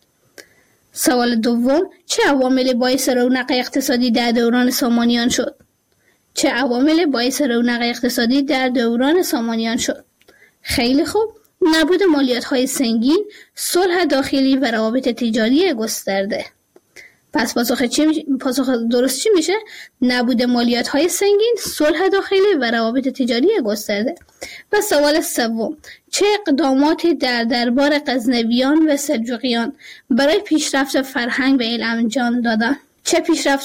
Speaker 16: سوال دوم: چه عواملی باعث رونق اقتصادی در دوران سامانیان شد؟ چه عواملی باعث رونق اقتصادی در دوران سامانیان شد؟ خیلی خوب. نبود مالیات‌های سنگین، صلح داخلی و روابط تجاری گسترده. پس پاسخ درست چی میشه؟ نبود مالیات‌های سنگین، صلح داخلی و روابط تجاری گسترده. و سوال سوم: چه اقداماتی در دربار غزنویان و سلجوقیان برای پیشرفت فرهنگ و علم انجام دادند؟ چه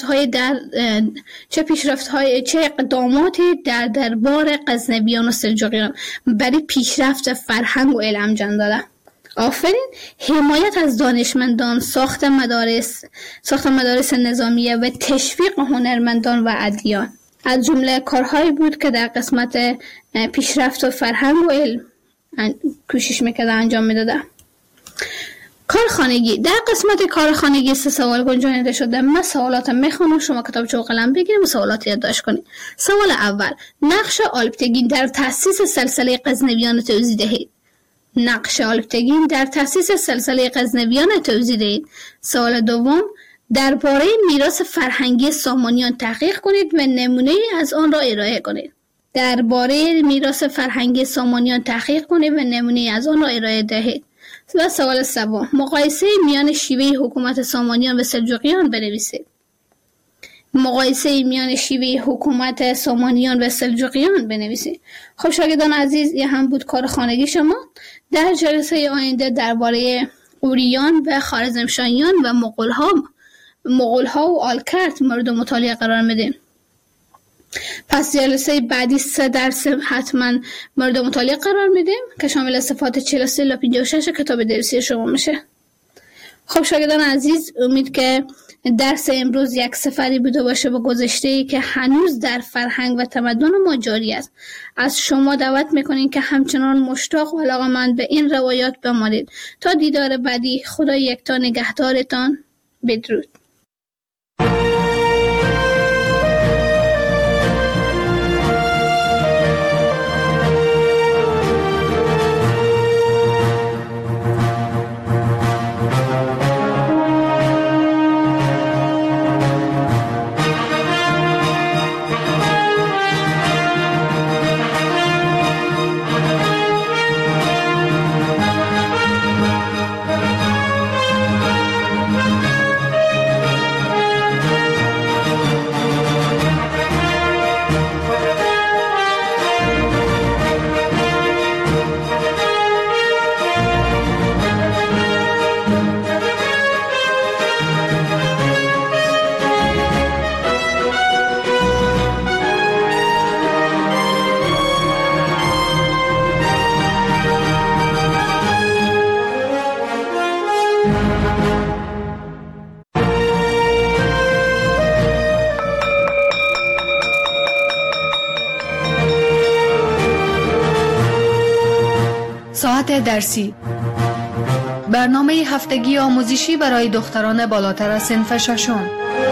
Speaker 16: اقداماتی در دربار غزنویان و سلجوقیان برای پیشرفت فرهنگ و علم انجام دادند؟ آفرین. حمایت از دانشمندان، ساخت مدارس نظامیه و تشویق هنرمندان و ادیان از جمله کارهایی بود که در قسمت پیشرفت و فرهنگ و علم کوشش میکرده انجام میداده. کارخانگی. در قسمت کارخانگی 3 سوال گنجانیده شده. من سوالات میخونم، شما کتابچه و قلم بگیرید و سوالات یادداشت کنید. سوال اول: نقش آلپتگین در تأسیس سلسله غزنویان توضیح دهید. نقش آلپتگین در تأسیس سلسله غزنویان توضیح دهید. سوال دوم: درباره میراث فرهنگی سامانیان تحقیق کنید و نمونه‌ای از آن را ارائه کنید. درباره میراث فرهنگی سامانیان تحقیق کنید و نمونه‌ای از آن را ارائه دهید. و سوال سوم: مقایسه میان شیوه حکومت سامانیان و سلجوقیان بنویسید. مقایسه میان شیوه حکومت سامانیان و سلجوقیان بنویسید. خب شاگردان عزیز، این هم بود کار خانگی شما. در جلسه آینده درباره غوریان و خوارزمشاهیان و مغول‌ها و آلکرت مورد مطالعه قرار میدیم. پس جلسه بعدی 3 درس حتما مورد مطالعه قرار میدیم که شامل صفحات 43 تا 56 کتاب درسی شما میشه. خب شاگردان عزیز، امید که درس امروز یک سفری بوده باشه به گذشته‌ای که هنوز در فرهنگ و تمدن ما جاری است. از شما دعوت میکنیم که همچنان مشتاق و علاقه‌مند به این روایات بمانید. تا دیدار بعدی، خدا یکتا نگهدارتان. بدرود.
Speaker 12: ساعت درسی، برنامه هفتگی آموزشی برای دختران بالاتر از صنف ششم.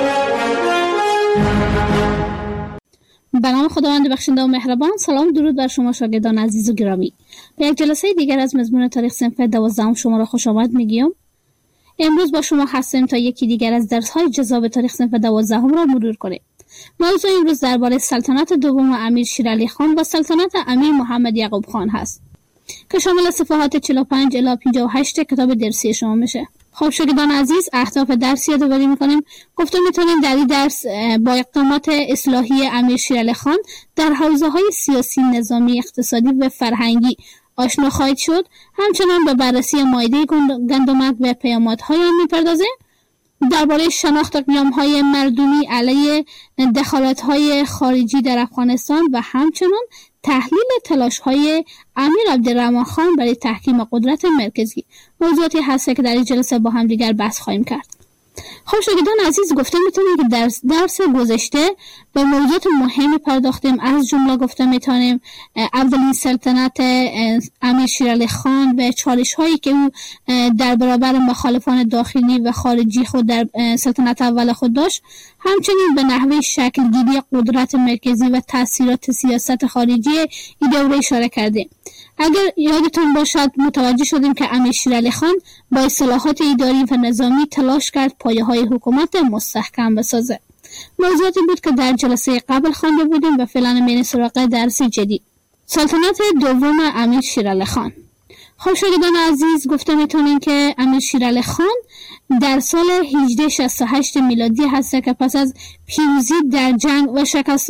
Speaker 16: به نام خداوند بخشنده و مهربان. سلام درود بر شما شاگردان عزیز و گرامی. به یک جلسه دیگر از مضمون تاریخ صنف 12 شما را خوش آمد میگیم. امروز با شما هستیم تا یکی دیگر از درس‌های جذاب تاریخ صنف 12 را مرور کنیم. موضوع امروز درباره سلطنت دوم امیر شیرعلی خان و سلطنت امیر محمد یعقوب خان هست که شامل صفحات 45 الی 58 کتاب درسی شما میشه. خب شاگردان عزیز، اهداف درس یادآوری میکنیم. گفتم میتونیم در این درس با اقدامات اصلاحی امیر شیرعلی خان در حوزه‌های سیاسی، نظامی، اقتصادی و فرهنگی آشنا خواهید شد. همچنان به بررسی مائده گندمک و پیامدهای آن میپردازیم. درباره شناخت قیام‌های مردمی علیه دخالت‌های خارجی در افغانستان و همچنان تحلیل تلاش‌های امیر عبدالرحمن خان برای تحکیم قدرت مرکزی موضوعاتی هست که در این جلسه با هم دیگر بحث خواهیم کرد. خب شاگردان عزیز، گفته میتونیم که درس گذشته به موضوعات مهمی پرداختیم. از جمله گفته میتونیم اولین سلطنت امیر شیرعلی خان و چالش هایی که او در برابر مخالفان داخلی و خارجی خود در سلطنت اول خود داشت، همچنین به نحوه شکل گیری قدرت مرکزی و تاثیرات سیاست خارجی این دوره اشاره کردیم. اگر یادتون باشد متوجه شدیم که امیر شیرعلی خان با اصلاحات اداری و نظامی تلاش کرد پایه‌های حکومت مستحکم بسازه. موضوعاتی بود که در جلسه قبل خوانده بودیم و فعلا میریم سراغ درس جدید. سلطنت دوم امیر شیرعلی خان. خب شاگردان عزیز، گفته میتونیم که امیر شیرعلی خان در سال 1868 میلادی هست که پس از پیروزی در جنگ و شکست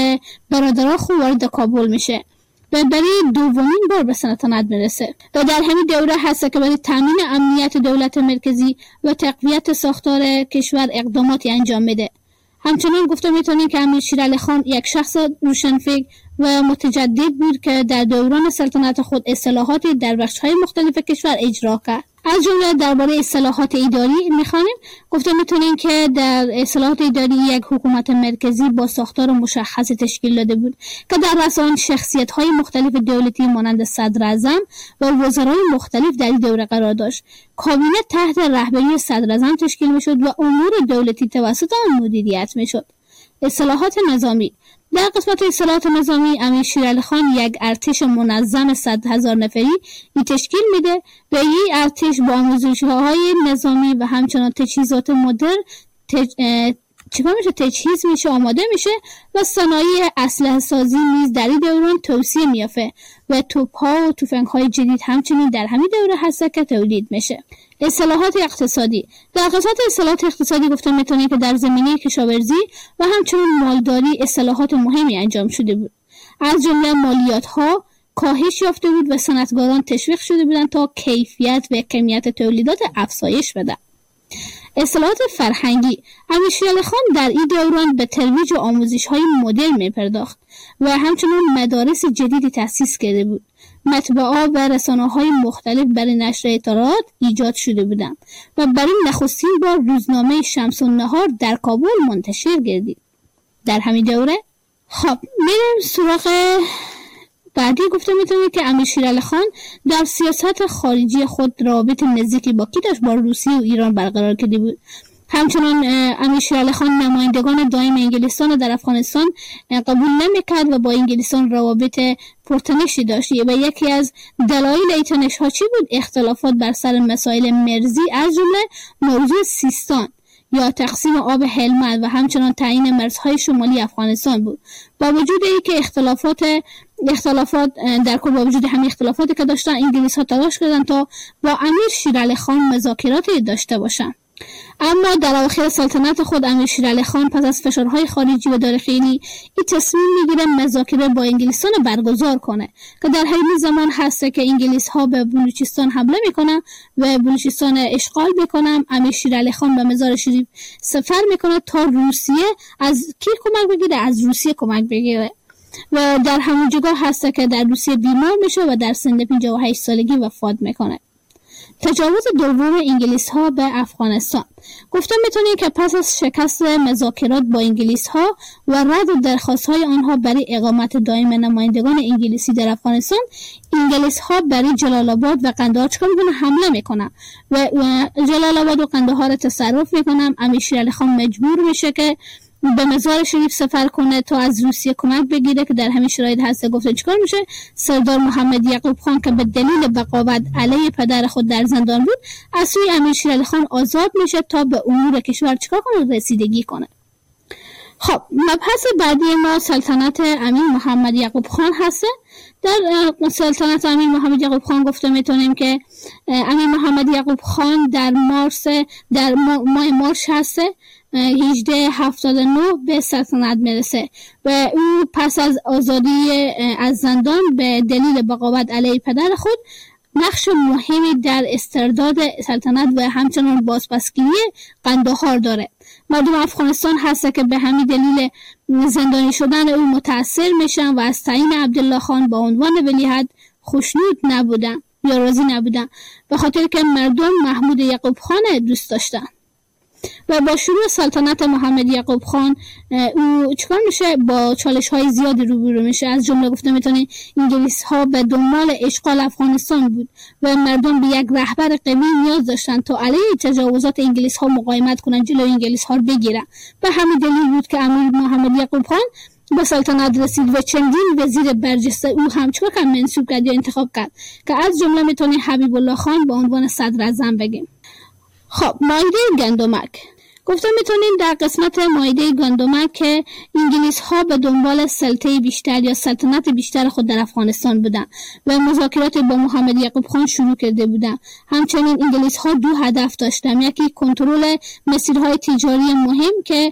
Speaker 16: برادران خود وارد کابل میشه و برای دومین بار به سلطنت میرسه و در همین دوره هست که برای تامین امنیت دولت مرکزی و تقویت ساختار کشور اقداماتی انجام میده. همچنان گفته میتونیم که امیر شیرعلی خان یک شخص روشنفکر و متجدد بود که در دوران سلطنت خود اصلاحاتی در بخش‌های مختلف کشور اجرا کرد. از جمله درباره اصلاحات اداری میخوانیم. گفته میتونیم که در اصلاحات اداری یک حکومت مرکزی با ساختار مشخصی تشکیل داده بود که در رأس آن شخصیت‌های مختلف دولتی مانند صدر اعظم و وزرای مختلف در این دوره قرار داشت. کابینه تحت رهبری صدر اعظم تشکیل میشد و امور دولتی توسط آن مدیریت میشد. اصلاحات نظامی. در قسمت اصلاحات نظامی امیر شیرعلی خان یک ارتش منظم 100,000 نفری تشکیل میده و این ارتش با آموزش‌های نظامی و همچنان تجهیزات مدرن تجهیز میشه، آماده میشه و صنایع اسلحه سازی نیز در این دوران توسعه میافته و توپ‌ها و تفنگ‌های جدید همچنین در همین دوره هست که تولید میشه. اصلاحات اقتصادی. در قسمت اصلاحات اقتصادی گفته میتونیم که در زمینه کشاورزی و همچنین مالداری اصلاحات مهمی انجام شده بود. از جمله مالیات‌ها کاهش یافته بود و صنعتگران تشویق شده بودند تا کیفیت و کمیت تولیدات افزایش بده. اصلاحات فرهنگی. امیر شیرعلی خان در این دوران به ترویج و آموزش‌های مدرن می‌پرداخت و همچنین مدارس جدیدی تأسیس کرده بود. مطبعات و رسانه‌های مختلف برای نشر اطلاعات ایجاد شده بودند و برای نخستین بار روزنامه شمس النهار در کابل منتشر گردید. در همین دوره خب میریم سراغ بعدی. گفته میتونیم که امیر شیرعلی خان در سیاست خارجی خود رابط نزدیکی با کی داشت؟ با روسیه و ایران برقرار کرده بود. همچنان امیر شیرعلی خان نمایندگان دائم انگلستان در افغانستان قبول نمیکرد و با انگلستان روابط پرتنشی داشت و یکی از دلایل این تنش‌ها چی بود؟ اختلافات بر سر مسائل مرزی، از جمله موضوع سیستان یا تقسیم آب هلمند و همچنان تعیین مرزهای شمالی افغانستان بود. با وجود اینکه اختلافات در با وجود همین اختلافاتی که داشتن، انگلیس‌ها تلاش کردند تا با امیر شیرعلی خان مذاکراتی داشته باشند. اما در اواخر سلطنت خود امیر شیرعلی خان پس از فشارهای خارجی و داخلی این تصمیم میگیره مذاکره با انگلیسان برگزار کنه که در همین زمان هست که انگلیس ها به بلوچستان حمله میکنن و بلوچستان اشغال میکنن. امیر شیرعلی خان به مزار شریف سفر میکنه تا روسیه از کی کمک بگیره؟ از روسیه کمک بگیره و در همون جگاه هست که در روسیه بیمار میشه و در سن 58 سالگی وفات میکنه. تجاوز دوم انگلیس ها به افغانستان. گفتم میتونیم که پس از شکست مذاکرات با انگلیس ها و رد درخواست های آنها برای اقامت دائم نمایندگان انگلیسی در افغانستان، انگلیس ها برای جلال آباد و قندهار چیکار میکنن؟ حمله میکنن و جلال آباد و قندهار رو تصرف میکنن. امیر شیر علی خان مجبور میشه که به مزار شریف سفر کنه تا از روسیه کمک بگیره که در همین شرایط هست. گفته چیکار میشه؟ سردار محمد یعقوب خان که به دلیل بغاوت علیه پدر خود در زندان بود، از سوی امیر شیر علی خان آزاد میشه تا به امور کشور چیکار کنه؟ رسیدگی کنه. خب مبحث بعدی ما سلطنت امیر محمد یعقوب خان هسته. در سلطنت امیر محمد یعقوب خان گفته میتونیم که امیر محمد یعقوب خان در ماه مارس هسته 1879 به سلطنت میرسه و او پس از آزادی از زندان به دلیل بغاوت علیه پدر خود نقش مهمی در استرداد سلطنت و همچنان بازپسگیری قندهار داره. مردم افغانستان هست که به همین دلیل زندانی شدن او متاثر میشن و از تعیین عبدالله خان با عنوان ولیعهد خوشنود نبودن یا راضی نبودن، به خاطر که مردم محمود یعقوب خان دوست داشتن. و با شروع سلطنت محمد یعقوب خان او چیکار میشه؟ با چالش های زیادی روبرو میشه. از جمله گفته میتونه انگلیس ها به دنبال اشغال افغانستان بود و مردم به یک رهبر قوی نیاز داشتن تا علیه تجاوزات انگلیس ها مقاومت کنن، جلوی انگلیس ها رو بگیرن. به همین دلیل بود که امیر محمد یعقوب خان به سلطنت رسید و چندین وزیر برجسته او هم چیکار کرد؟ منصوب کرد یا انتخاب کرد که از جمله میتونه حبیب الله خان به عنوان صدر اعظم بگیم. خب مائده گندمک. گفتم میتونیم در قسمت مائده گندمک که انگلیس ها به دنبال سلطه بیشتر یا سلطنت بیشتر خود در افغانستان بودن و مذاکرات با محمد یعقوب خان شروع کرده بودن. همچنین انگلیس ها دو هدف داشتن، یکی کنترل مسیرهای تجاری مهم که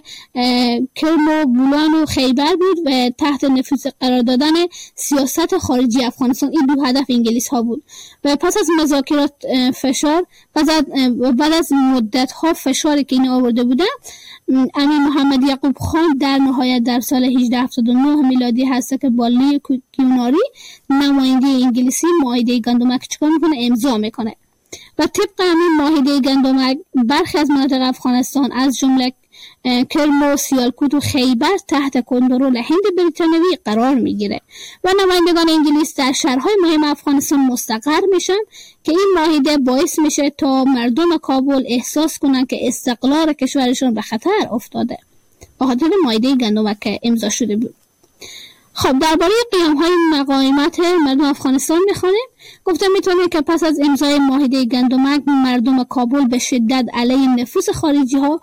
Speaker 16: کرم و بولان و خیبر بود و تحت نفوذ قرار دادن سیاست خارجی افغانستان. این دو هدف انگلیس ها بود و پس از مذاکرات فشار بعد از مدت ها فشاری که این آورده بودن، امیر محمد یعقوب خان در نهایت در سال 1879 میلادی هست که با لی کیوناری نماینده انگلیسی مائده گندمک چیکار میکنه؟ امضا میکنه و طبق همین مائده گندمک برخی از مناطق افغانستان از جمله کرم و سیالکوت و خیبر تحت کنترل هند بریتانیایی قرار میگیره و نمایندگان انگلیس در شهرهای مهم افغانستان مستقر میشن که این معاهده باعث میشه تا مردم کابل احساس کنن که استقلال کشورشون به خطر افتاده به خاطر معاهده گندمک که امضا شده بود. خب درباره قیام‌های مقاومت مردم افغانستان میخوانیم. گفتم میتونه که پس از امضای معاهده گندمک مردم کابل به شدت علیه نفوذ خارجی ها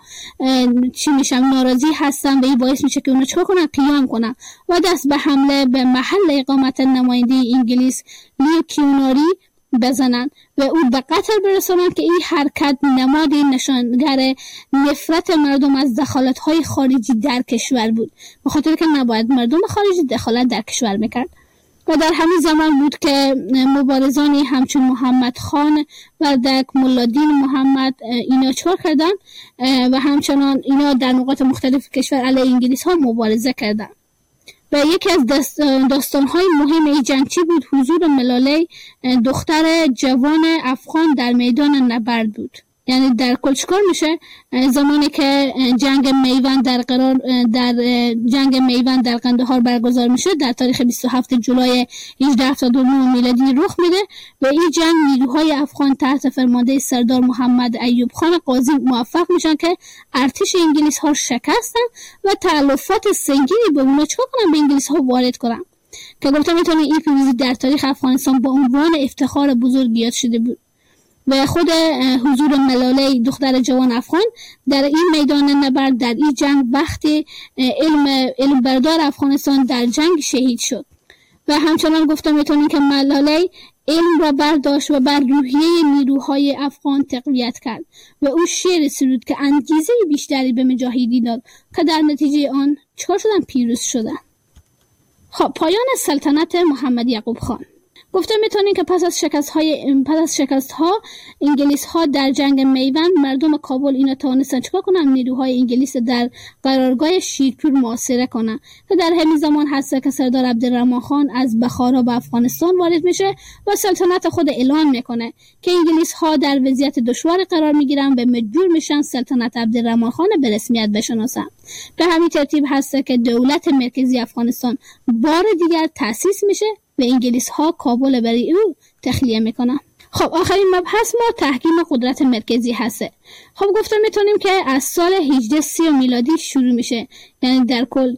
Speaker 16: ناراضی هستن و این باعث میشه که اونا چیکار کنن؟ قیام کنن و دست به حمله به محل اقامت نماینده انگلیس لی کیوناری بزنن و او به قتل برسونن که این حرکت نمادی نشانگر نفرت مردم از دخالت‌های خارجی در کشور بود، به خاطر که نباید مردم خارجی دخالت در کشور میکرد. و در همین زمان بود که مبارزانی همچون محمد خان و دک ملادین محمد اینا چکار کردن و همچنان اینا در نقاط مختلف کشور علیه انگلیس ها مبارزه کردن. و یکی از داستان‌های مهم این جنگ چی بود؟ حضور ملاله دختر جوان افغان در میدان نبرد بود. یعنی در کل چیکار میشه؟ زمانی که جنگ میوند در قندهار برگزار میشه در تاریخ 27 جولای 1879 میلادی رخ میده و این جنگ نیروهای افغان تحت فرمانده سردار محمد ایوب خان قاضی موفق میشن که ارتش انگلیس ها شکستن و تلفات سنگینی به اونا چیکار کنن؟ به انگلیس ها وارد کنن که گفتم میتونه این پیروزی در تاریخ افغانستان با عنوان افتخار بزرگ یاد شده بود. و خود حضور ملاله دختر جوان افغان در این میدان نبرد در این جنگ وقتی علم بردار افغانستان در جنگ شهید شد. و همچنان گفتم میتونیم که ملاله علم را برداشت و بر روحیه نیروهای افغان تقویت کرد و او شعر سرود که انگیزه بیشتری به مجاهدین داد که در نتیجه آن چکار شدن؟ پیروز شدن. خب پایان سلطنت محمد یعقوب خان. گفته میتونیم که پس از شکست ها انگلیس ها در جنگ میوند، مردم کابل اینا توانستن چیکار کنن؟ نیروهای انگلیس در قرارگاه شیرپور محاصره کنن که در همین زمان هست که سردار عبدالرحمن خان از بخارا به افغانستان وارد میشه و سلطنت خود اعلان میکنه که انگلیس ها در وضعیت دشوار قرار میگیرن و مجبور میشن سلطنت عبدالرحمن خان به رسمیت بشناسن. به همین ترتیب هست که دولت مرکزی افغانستان بار دیگر تأسیس میشه و انگلیس ها کابل برای او تخلیه میکنن. خب آخرین مبحث ما تحکیم قدرت مرکزی هسته. خب گفته میتونیم که از سال 1830 میلادی شروع میشه، یعنی در کل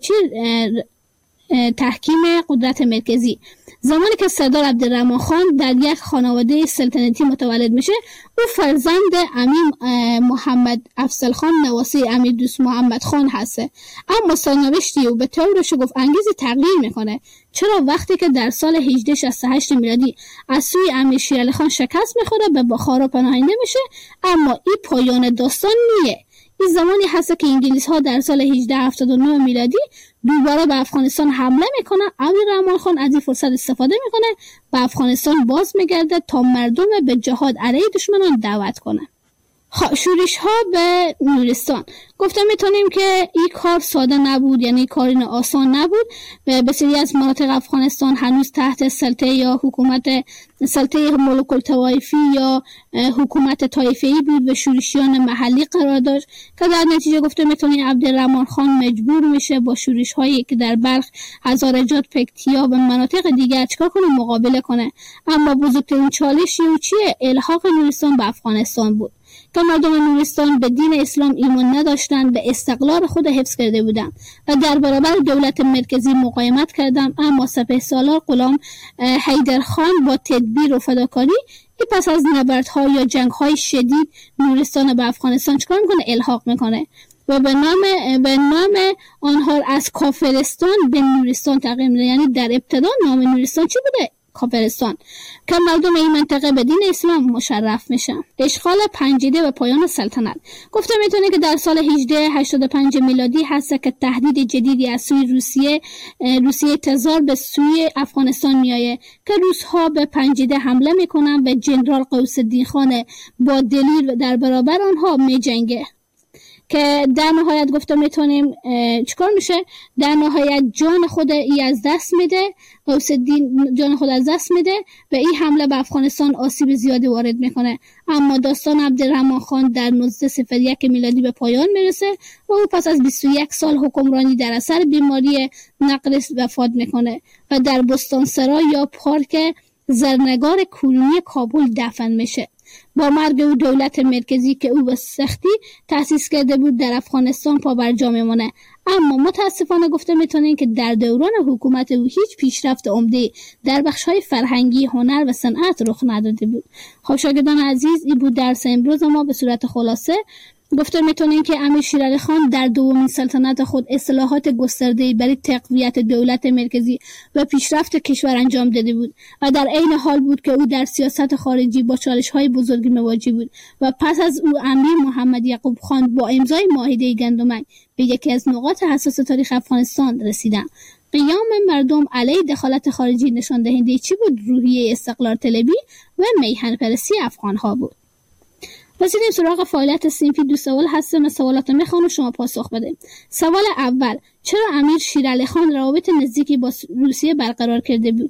Speaker 16: تحکیم قدرت مرکزی. زمانی که سردار عبدالرحمن خان در یک خانواده سلطنتی متولد میشه، او فرزند امیر محمد افضل خان نواسی امیر دوست محمد خان هسته. اما سرنوشتی او به طور شگفت انگیزی تغییر میکنه. چرا؟ وقتی که در سال 1868 میلادی از سوی امیر شیر علی خان شکست میخوره، به بخارا پناهنده میشه. اما این پایان داستان نیه. این زمانی هست که انگلیس ها در سال 1879 میلادی دوباره به افغانستان حمله میکنه. عبدالرحمن خان از این فرصت استفاده میکنه، به افغانستان باز میگرده تا مردم به جهاد علیه دشمنان دعوت کنه. شورش ها به نورستان. گفته میتونیم که این کار ساده نبود، یعنی کاری آسان نبود. بسیاری از مناطق افغانستان هنوز تحت سلطه یا حکومت سلطه ملوک الطوایفی یا حکومت طایفه‌ای بود و شورشیان محلی قرار داشت که در نتیجه گفته میتونیم عبدالرحمن خان مجبور میشه با شورش هایی که در بلخ، هزارجات، پکتیا و مناطق دیگر چیکار کنه؟ مقابله کنه. اما بزرگترین چالش چیه؟ الحاق نورستان به افغانستان بود که مردم نورستان به دین اسلام ایمان نداشتند، به استقلال خود حفظ کرده بودند و در برابر دولت مرکزی مقاومت کردند. اما سپهسالار غلام حیدرخان با تدبیر و فداکاری پس از نبردها یا جنگ‌های شدید نورستان به افغانستان چیکار میکنه؟ الحاق میکنه و به نام آنها از کافرستان به نورستان تغییر میده. یعنی در ابتدا نام نورستان چی بوده؟ کافرستان، که مردم این منطقه به دین اسلام مشرف میشن. اشغال پنجیده و پایان سلطنت. گفته میتونه که در سال 1885 میلادی هست که تهدید جدیدی از سوی روسیه تزار به سوی افغانستان میایه که روس‌ها به پنجیده حمله میکنن و جنرال غوث‌الدین خان با دلیر در برابر آنها میجنگه که در نهایت گفته میتونیم چیکار میشه؟ در نهایت جان خود از دست میده، غوث‌الدین جان خود از دست میده و این حمله به افغانستان آسیب زیادی وارد میکنه. اما داستان عبدالرحمن خان در 1901 میلادی به پایان میرسه و او پس از 21 سال حکمرانی در اثر بیماری نقرس وفات میکنه و در بستانسرای یا پارک زرنگار کلونی کابل دفن میشه. با مرگ او دولت مرکزی که او به سختی تأسیس کرده بود در افغانستان پابرجا میمونه. اما متاسفانه گفته میتونیم که در دوران حکومت او هیچ پیشرفت عمده در بخش‌های فرهنگی، هنر و صنعت رخ نداده بود. خب شاگردان عزیز، این بود درس امروز ما به صورت خلاصه. گفته میتونیم که امیر شیر علی خان در دومین سلطنت خود اصلاحات گسترده‌ای برای تقویت دولت مرکزی و پیشرفت کشور انجام داده بود و در عین حال بود که او در سیاست خارجی با چالش‌های بزرگی مواجه بود و پس از او امیر محمد یعقوب خان با امضای معاهده گندمک به یکی از نقاط حساس تاریخ افغانستان رسیدند. قیام مردم علیه دخالت خارجی نشان دهنده چی بود؟ روحیه استقلال طلبی و میهن پرستی افغان‌ها بود. رسیدیم سراغ فعالیت صنفی. دو سوال هستم، سوالات میخوام شما پاسخ بده. سوال اول: چرا امیر شیر علی خان روابط نزدیکی با روسیه برقرار کرده بود؟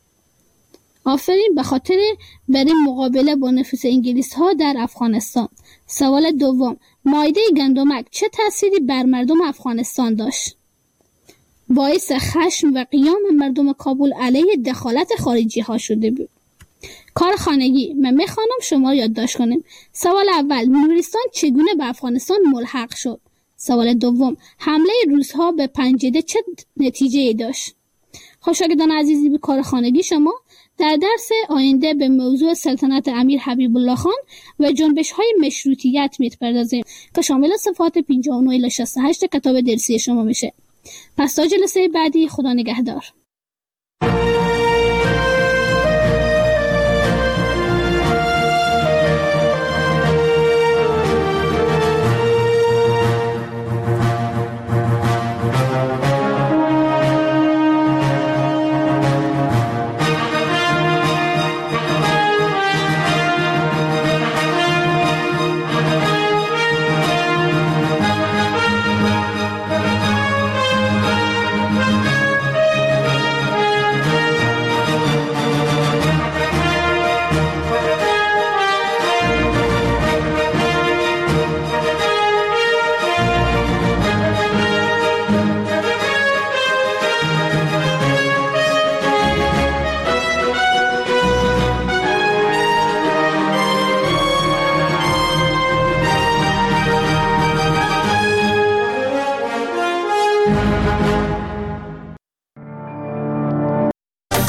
Speaker 16: آفرین، به خاطر برای مقابله با نفوذ انگلیس ها در افغانستان. سوال دوم: معاهده گندمک چه تأثیری بر مردم افغانستان داشت؟ باعث خشم و قیام مردم کابل علیه دخالت خارجی ها شده بود. کار خانگی من میخوانم شما یادداشت کنیم. سوال اول: نورستان چگونه به افغانستان ملحق شد؟ سوال دوم: حمله روس‌ها به پنجیده چه نتیجه‌ای داشت؟ شاگردان عزیزی، به کار خانگی شما در درس آینده به موضوع سلطنت امیر حبیب الله خان و جنبش‌های مشروطیت می‌پردازیم که شامل صفحات 59 الی 68 کتاب درسی شما میشه. پس تا جلسه بعدی، خدا نگهدار.